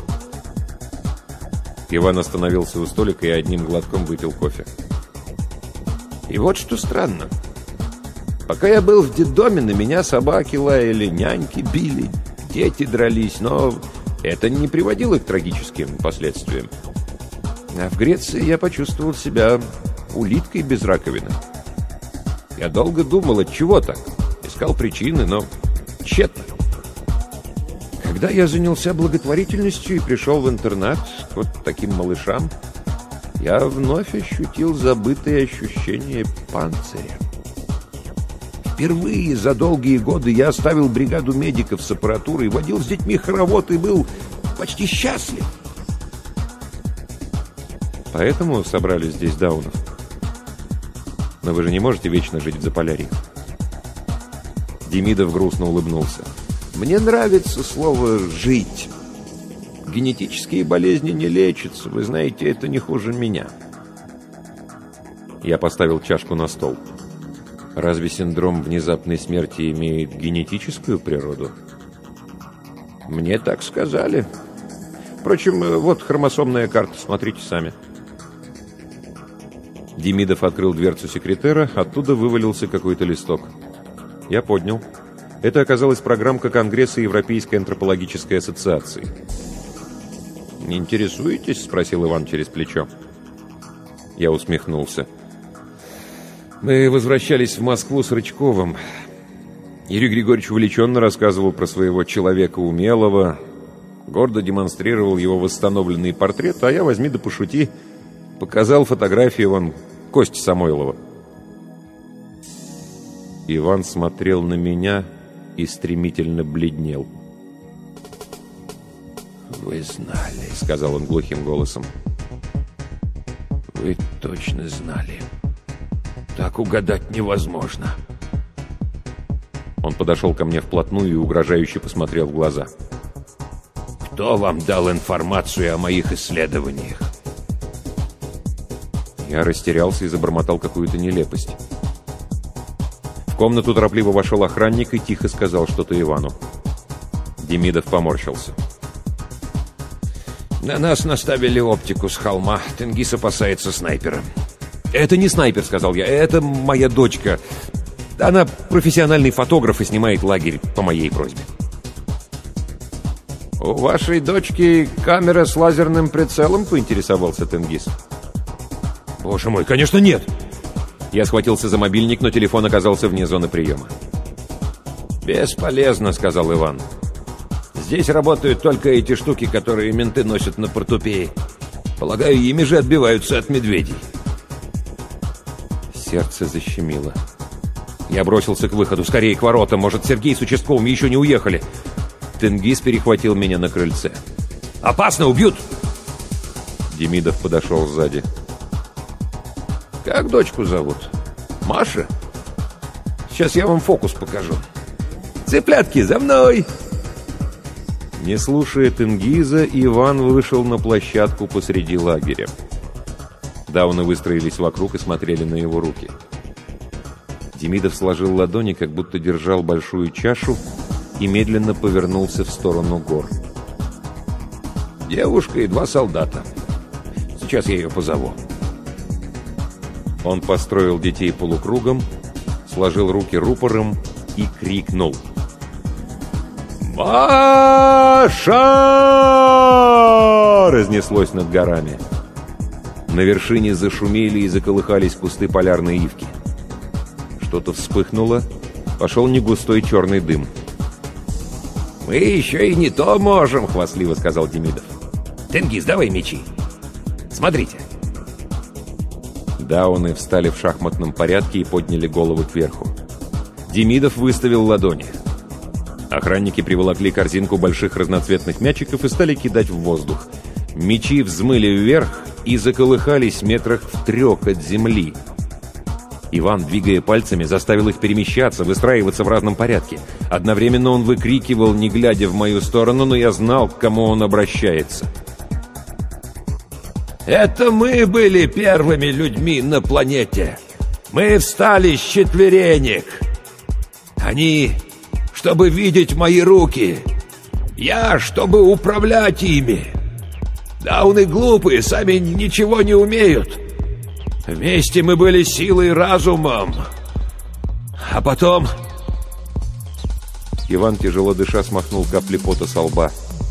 Speaker 1: Иван остановился у столика и одним глотком выпил кофе.
Speaker 5: «И вот что странно. Пока я был в детдоме, на меня собаки лаяли, няньки били, дети дрались, но это не приводило к трагическим последствиям. А в Греции я почувствовал себя улиткой без раковины. Я долго думал, отчего так. Искал причины, но тщетно. Когда я занялся благотворительностью и пришел в интернат к вот таким малышам, я вновь ощутил забытые ощущения панциря. Впервые за долгие годы я оставил бригаду медиков с аппаратурой, водил с детьми хоровод и был почти счастлив.
Speaker 1: Поэтому собрали здесь даунов. Но вы же не можете вечно жить в Заполярье.
Speaker 5: Демидов грустно улыбнулся. Мне нравится слово «жить».
Speaker 4: Генетические болезни не лечатся. Вы знаете, это не хуже меня.
Speaker 1: Я поставил чашку на стол. Разве синдром внезапной смерти имеет генетическую природу?
Speaker 4: Мне так сказали. Впрочем, вот хромосомная карта, смотрите сами.
Speaker 1: Демидов открыл дверцу секретера, оттуда вывалился какой-то листок. Я поднял. Это оказалась программка Конгресса Европейской антропологической ассоциации.
Speaker 4: «Не интересуетесь?» — спросил Иван через плечо.
Speaker 1: Я усмехнулся. Мы возвращались в Москву с Рычковым. Юрий Григорьевич увлеченно рассказывал про своего человека умелого, гордо демонстрировал его восстановленный портрет, а я, возьми да пошути, показал фотографию вон Кости Самойлова. Иван смотрел на меня и стремительно бледнел.
Speaker 4: «Вы знали», — сказал он глухим голосом. «Вы точно знали. Так угадать невозможно».
Speaker 1: Он подошел ко мне вплотную и угрожающе посмотрел в глаза.
Speaker 4: «Кто вам дал информацию о моих исследованиях?»
Speaker 1: Я растерялся и забормотал какую-то нелепость. В комнату торопливо вошел охранник и тихо сказал что-то Ивану. Демидов поморщился.
Speaker 5: «На нас наставили оптику с холма. Тенгиз опасается снайпера».
Speaker 1: «Это не снайпер», — сказал я. «Это моя дочка. Она профессиональный фотограф и снимает лагерь по моей просьбе».
Speaker 4: «У вашей дочки камера с лазерным прицелом?» — поинтересовался Тенгиз.
Speaker 1: «Боже мой, конечно, нет!» Я схватился за мобильник, но телефон оказался вне зоны приема.
Speaker 4: «Бесполезно», — сказал Иван. «Здесь работают только эти штуки, которые менты носят на портупее. Полагаю, ими же отбиваются от медведей».
Speaker 1: Сердце защемило. Я бросился к выходу. Скорее к воротам. Может, Сергей с участковым еще не уехали. Тенгиз перехватил меня на крыльце.
Speaker 5: «Опасно! Убьют!»
Speaker 1: Демидов подошел сзади.
Speaker 4: «Как дочку зовут? Маша? Сейчас я вам фокус покажу. Цыплятки, за мной!»
Speaker 1: Не слушая Тенгиза, Иван вышел на площадку посреди лагеря. Дауны выстроились вокруг и смотрели на его руки. Демидов сложил ладони, как будто держал большую чашу, и медленно повернулся в сторону гор.
Speaker 4: «Девушка и 2 солдата. Сейчас я ее позову».
Speaker 1: Он построил детей полукругом, сложил руки рупором и крикнул. «Маша!» разнеслось над горами. На вершине зашумели и заколыхались кусты полярной ивки. Что-то вспыхнуло, пошел негустой черный дым.
Speaker 4: «Мы еще и не то можем», — хвастливо сказал Демидов.
Speaker 5: «Тенгиз, давай мечи. Смотрите».
Speaker 1: Дауны встали в шахматном порядке и подняли головы кверху. Демидов выставил ладони. Охранники приволокли корзинку больших разноцветных мячиков и стали кидать в воздух. Мячи взмыли вверх и заколыхались метрах в 3 от земли. Иван, двигая пальцами, заставил их перемещаться, выстраиваться в разном порядке. Одновременно он выкрикивал, не глядя в мою сторону, но я знал, к кому он обращается.
Speaker 5: «Это мы были первыми людьми на планете. Мы встали с четверенек. Они, чтобы видеть мои руки. Я, чтобы управлять ими. Дауны глупые, сами ничего не умеют. Вместе мы были силой и разумом. А потом...»
Speaker 1: Иван, тяжело дыша, смахнул капли пота со лба.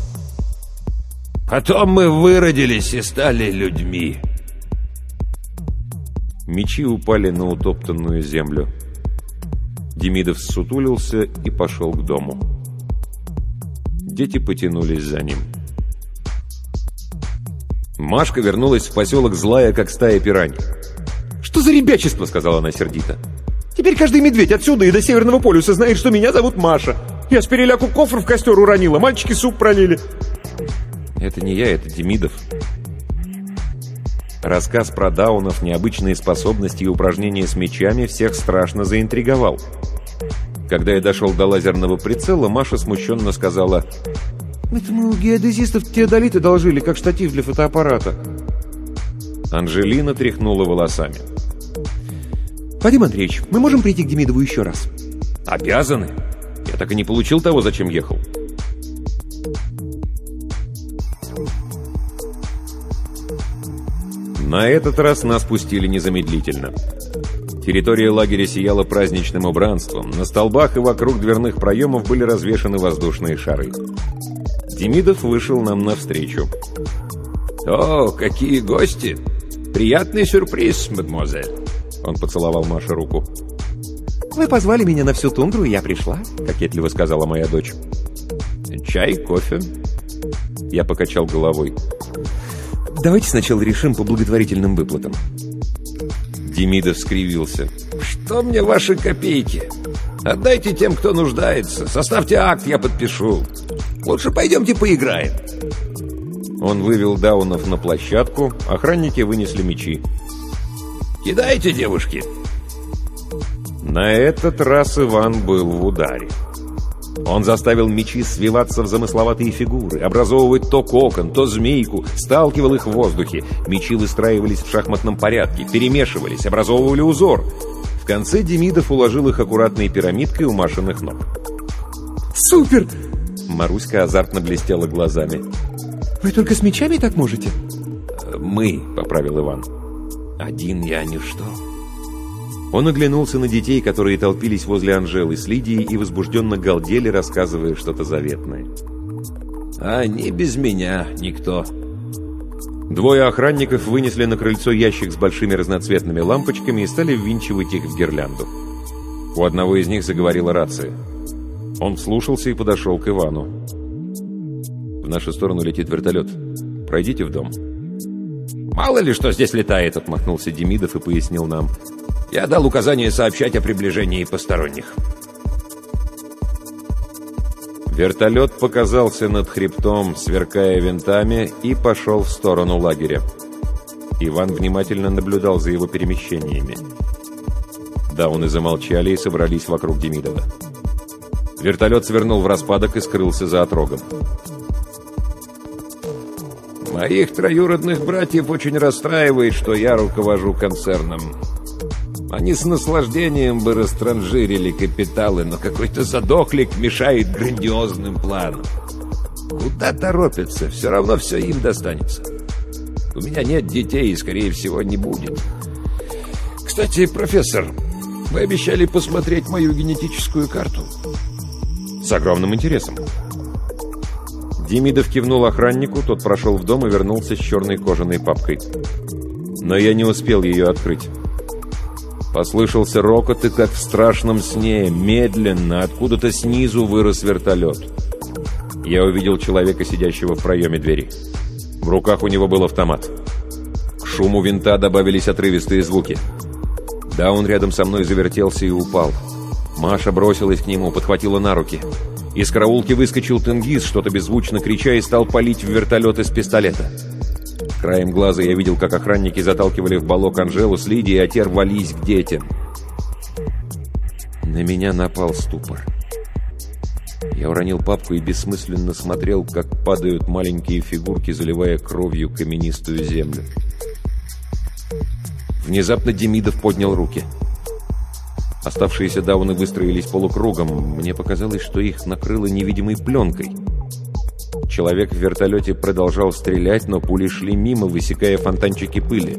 Speaker 5: «Потом мы выродились и стали людьми».
Speaker 1: Мечи упали на утоптанную землю. Демидов ссутулился и пошел к дому. Дети потянулись за ним. Машка вернулась в поселок злая, как стая пирань. «Что за ребячество?» — сказала она сердито. «Теперь каждый медведь отсюда и до Северного полюса знает, что меня зовут Маша. Я с переляку кофр в костер уронила, мальчики суп пролили». Это не я, это Демидов. Рассказ про даунов, необычные способности и упражнения с мечами всех страшно заинтриговал. Когда я дошел до лазерного прицела, Маша смущенно сказала:
Speaker 3: Это мы у геодезистов теодолиты должили, как штатив для фотоаппарата.
Speaker 1: Анжелина тряхнула волосами.
Speaker 3: Вадим Андреевич, мы можем прийти к Демидову еще раз?
Speaker 1: Обязаны. Я так и не получил того, зачем ехал. На этот раз нас пустили незамедлительно. Территория лагеря сияла праздничным убранством. На столбах и вокруг дверных проемов были развешаны воздушные шары. Демидов вышел нам навстречу.
Speaker 5: «О, какие гости! Приятный сюрприз, мадемуазель!»
Speaker 1: Он поцеловал Маше руку.
Speaker 3: «Вы позвали меня на всю тундру, и я пришла», — кокетливо сказала моя дочь.
Speaker 1: «Чай, кофе?» Я покачал головой.
Speaker 3: «Давайте сначала решим по благотворительным выплатам».
Speaker 1: Демидов скривился.
Speaker 5: «Что мне ваши копейки? Отдайте тем, кто нуждается. Составьте акт, я подпишу. Лучше пойдемте поиграем».
Speaker 1: Он вывел даунов на площадку, охранники вынесли мечи.
Speaker 5: «Кидайте, девушки!»
Speaker 1: На этот раз Иван был в ударе. Он заставил мечи свиваться в замысловатые фигуры, образовывать то кокон, то змейку, сталкивал их в воздухе. Мечи выстраивались в шахматном порядке, перемешивались, образовывали узор. В конце Демидов уложил их аккуратной пирамидкой у Машиных ног.
Speaker 3: «Супер!»
Speaker 1: Маруська азартно блестела глазами.
Speaker 3: «Вы только с мечами так можете?»
Speaker 1: «Мы», — поправил Иван. «Один я ничто». Он оглянулся на детей, которые толпились возле Анжелы с Лидией и возбужденно галдели, рассказывая что-то заветное.
Speaker 5: «Они без меня никто».
Speaker 1: Двое охранников вынесли на крыльцо ящик с большими разноцветными лампочками и стали ввинчивать их в гирлянду. У одного из них заговорила рация. Он вслушался и подошел к Ивану. «В нашу сторону летит вертолет. Пройдите в дом».
Speaker 5: «Мало ли что здесь летает», —
Speaker 1: отмахнулся Демидов и пояснил нам.
Speaker 5: «Я дал указание сообщать о приближении посторонних».
Speaker 1: Вертолет показался над хребтом, сверкая винтами, и пошел в сторону лагеря. Иван внимательно наблюдал за его перемещениями. Дауны замолчали и собрались вокруг Демидова. Вертолет свернул в распадок и скрылся за отрогом.
Speaker 5: «Моих троюродных братьев очень расстраивает, что я руковожу концерном. Они с наслаждением бы растранжирили капиталы, но какой-то задохлик мешает грандиозным планам. Куда торопятся? Все равно все им достанется. У меня нет детей и, скорее всего, не будет. Кстати, профессор, вы обещали посмотреть мою генетическую карту?»
Speaker 1: «С огромным интересом». Демидов кивнул охраннику, тот прошел в дом и вернулся с черной кожаной папкой. Но я не успел ее открыть. Послышался рокот, и как в страшном сне, медленно, откуда-то снизу вырос вертолет. Я увидел человека, сидящего в проеме двери. В руках у него был автомат. К шуму винта добавились отрывистые звуки. Даун рядом со мной завертелся и упал. Маша бросилась к нему, подхватила на руки. Из караулки выскочил Тенгиз, что-то беззвучно крича, и стал палить в вертолет из пистолета. Краем глаза я видел, как охранники заталкивали в балок Анжелу с Лидией, а те рвались к детям. На меня напал ступор. Я уронил папку и бессмысленно смотрел, как падают маленькие фигурки, заливая кровью каменистую землю. Внезапно Демидов поднял руки. Оставшиеся дауны выстроились полукругом. Мне показалось, что их накрыло невидимой пленкой. Человек в вертолете продолжал стрелять, но пули шли мимо, высекая фонтанчики пыли.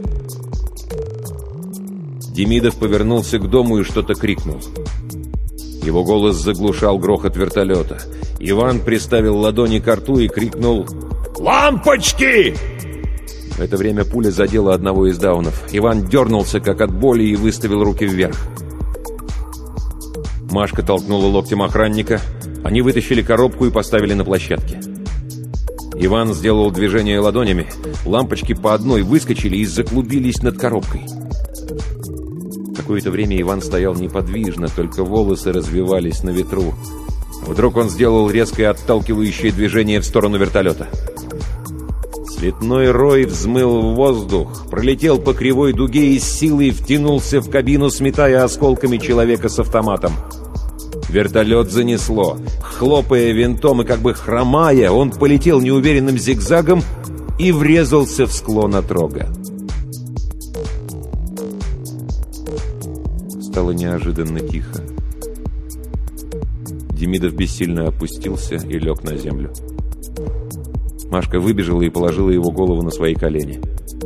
Speaker 1: Демидов повернулся к дому и что-то крикнул. Его голос заглушал грохот вертолета. Иван приставил ладони к рту и крикнул «Лампочки!». В это время пуля задела одного из даунов. Иван дернулся, как от боли, и выставил руки вверх. Машка толкнула локтем охранника. Они вытащили коробку и поставили на площадке. Иван сделал движение ладонями. Лампочки по одной выскочили и заклубились над коробкой. Какое-то время Иван стоял неподвижно, только волосы развивались на ветру. Вдруг он сделал резкое отталкивающее движение в сторону вертолета. Цветной рой взмыл в воздух, пролетел по кривой дуге и с силой втянулся в кабину, сметая осколками человека с автоматом. Вертолет занесло. Хлопая винтом и как бы хромая, он полетел неуверенным зигзагом и врезался в склон отрога. Стало неожиданно тихо. Демидов бессильно опустился и лег на землю. Машка выбежала и положила его голову на свои колени.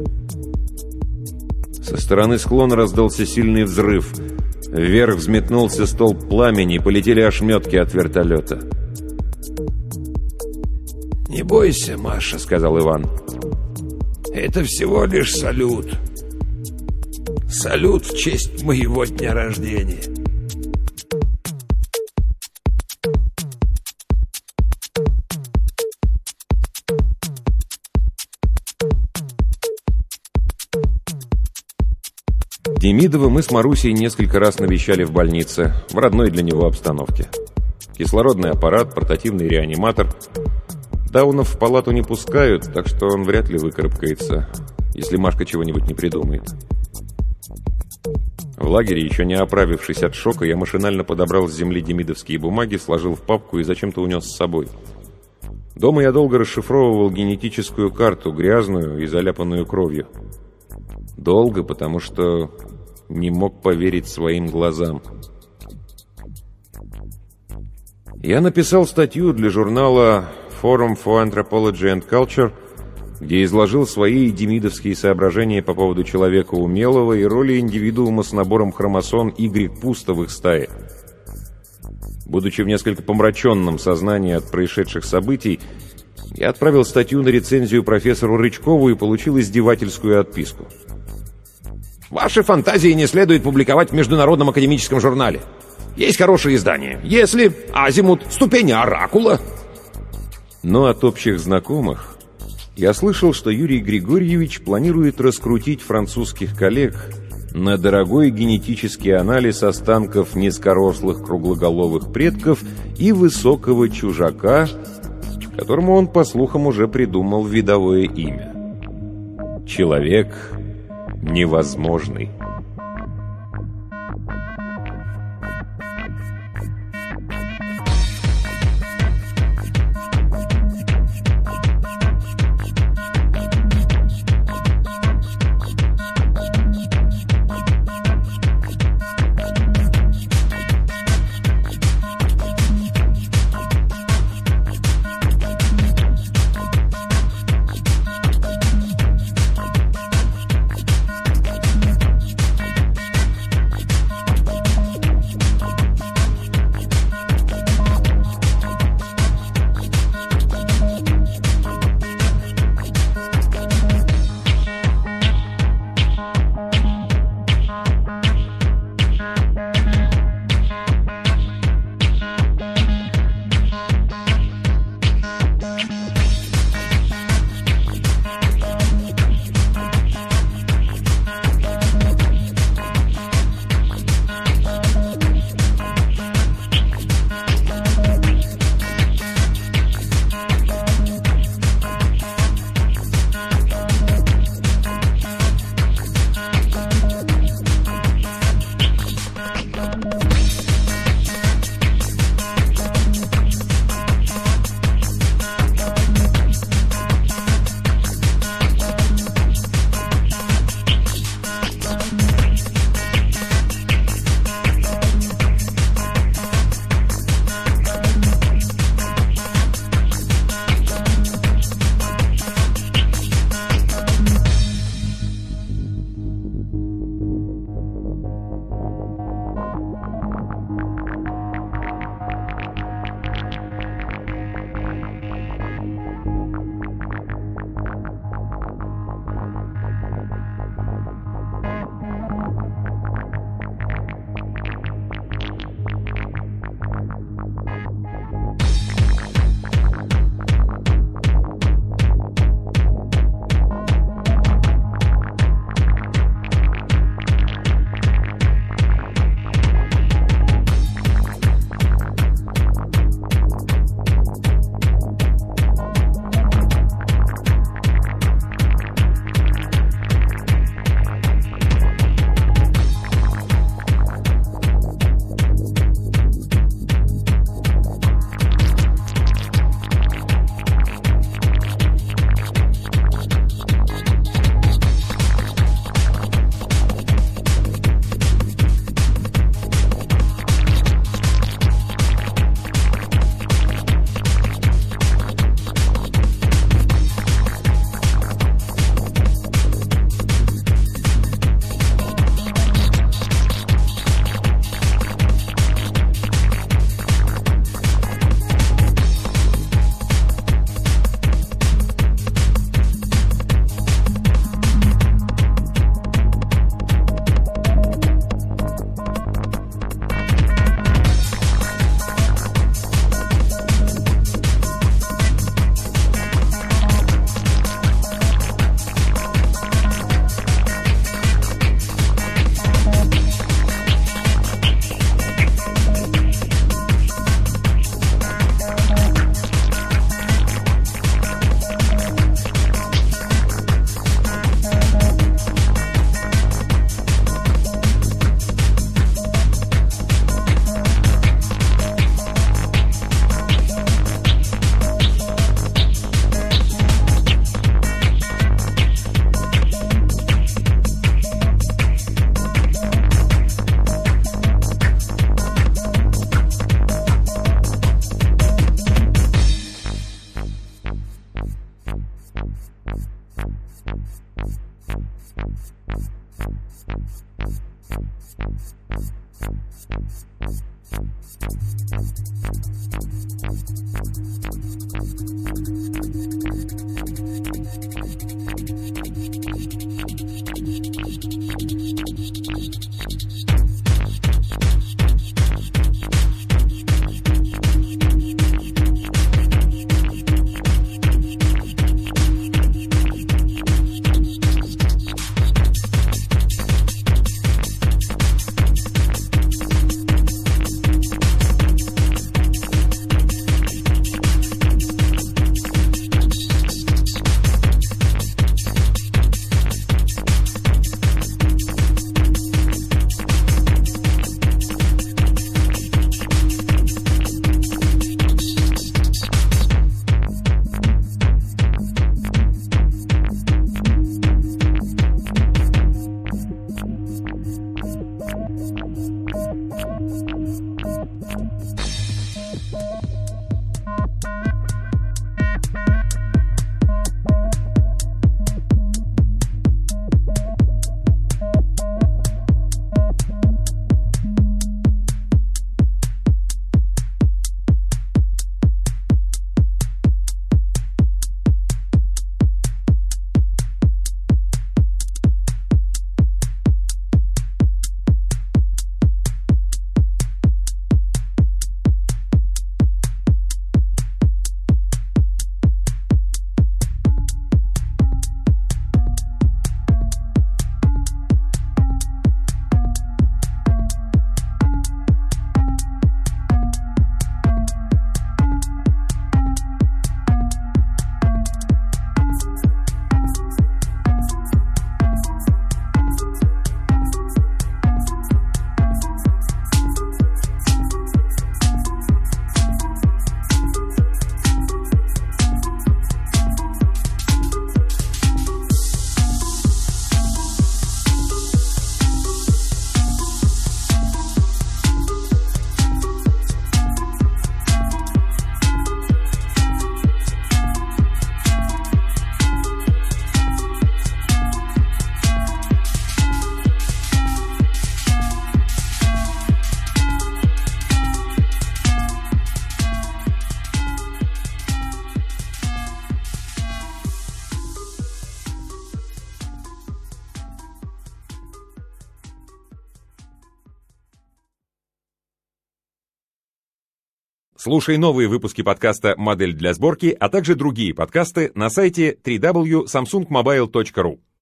Speaker 1: Со стороны склона раздался сильный взрыв. Вверх взметнулся столб пламени, и полетели ошметки от вертолета.
Speaker 5: «Не бойся, Маша», — сказал Иван. «Это всего лишь салют. Салют в честь моего дня рождения».
Speaker 1: Демидова мы с Марусей несколько раз навещали в больнице, в родной для него обстановке. Кислородный аппарат, портативный реаниматор. Даунов в палату не пускают, так что он вряд ли выкарабкается, если Машка чего-нибудь не придумает. В лагере, еще не оправившись от шока, я машинально подобрал с земли демидовские бумаги, сложил в папку и зачем-то унес с собой. Дома я долго расшифровывал генетическую карту, грязную и заляпанную кровью. Долго, потому что не мог поверить своим глазам. Я написал статью для журнала Forum for Anthropology and Culture, где изложил свои демидовские соображения по поводу человека умелого и роли индивидуума с набором хромосом Y пусто в их стае. Будучи в несколько помраченном сознании от происшедших событий, я отправил статью на рецензию профессору Рычкову и получил издевательскую отписку.
Speaker 5: «Ваши фантазии не следует публиковать в Международном академическом журнале. Есть хорошие издания. Если Азимут, Ступени Оракула».
Speaker 1: Но от общих знакомых я слышал, что Юрий Григорьевич планирует раскрутить французских коллег на дорогой генетический анализ останков низкорослых круглоголовых предков и высокого чужака, которому он, по слухам, уже придумал видовое имя. Человек невозможный. Слушай новые выпуски подкаста «Модель для сборки», а также другие подкасты на сайте www.samsungmobile.ru.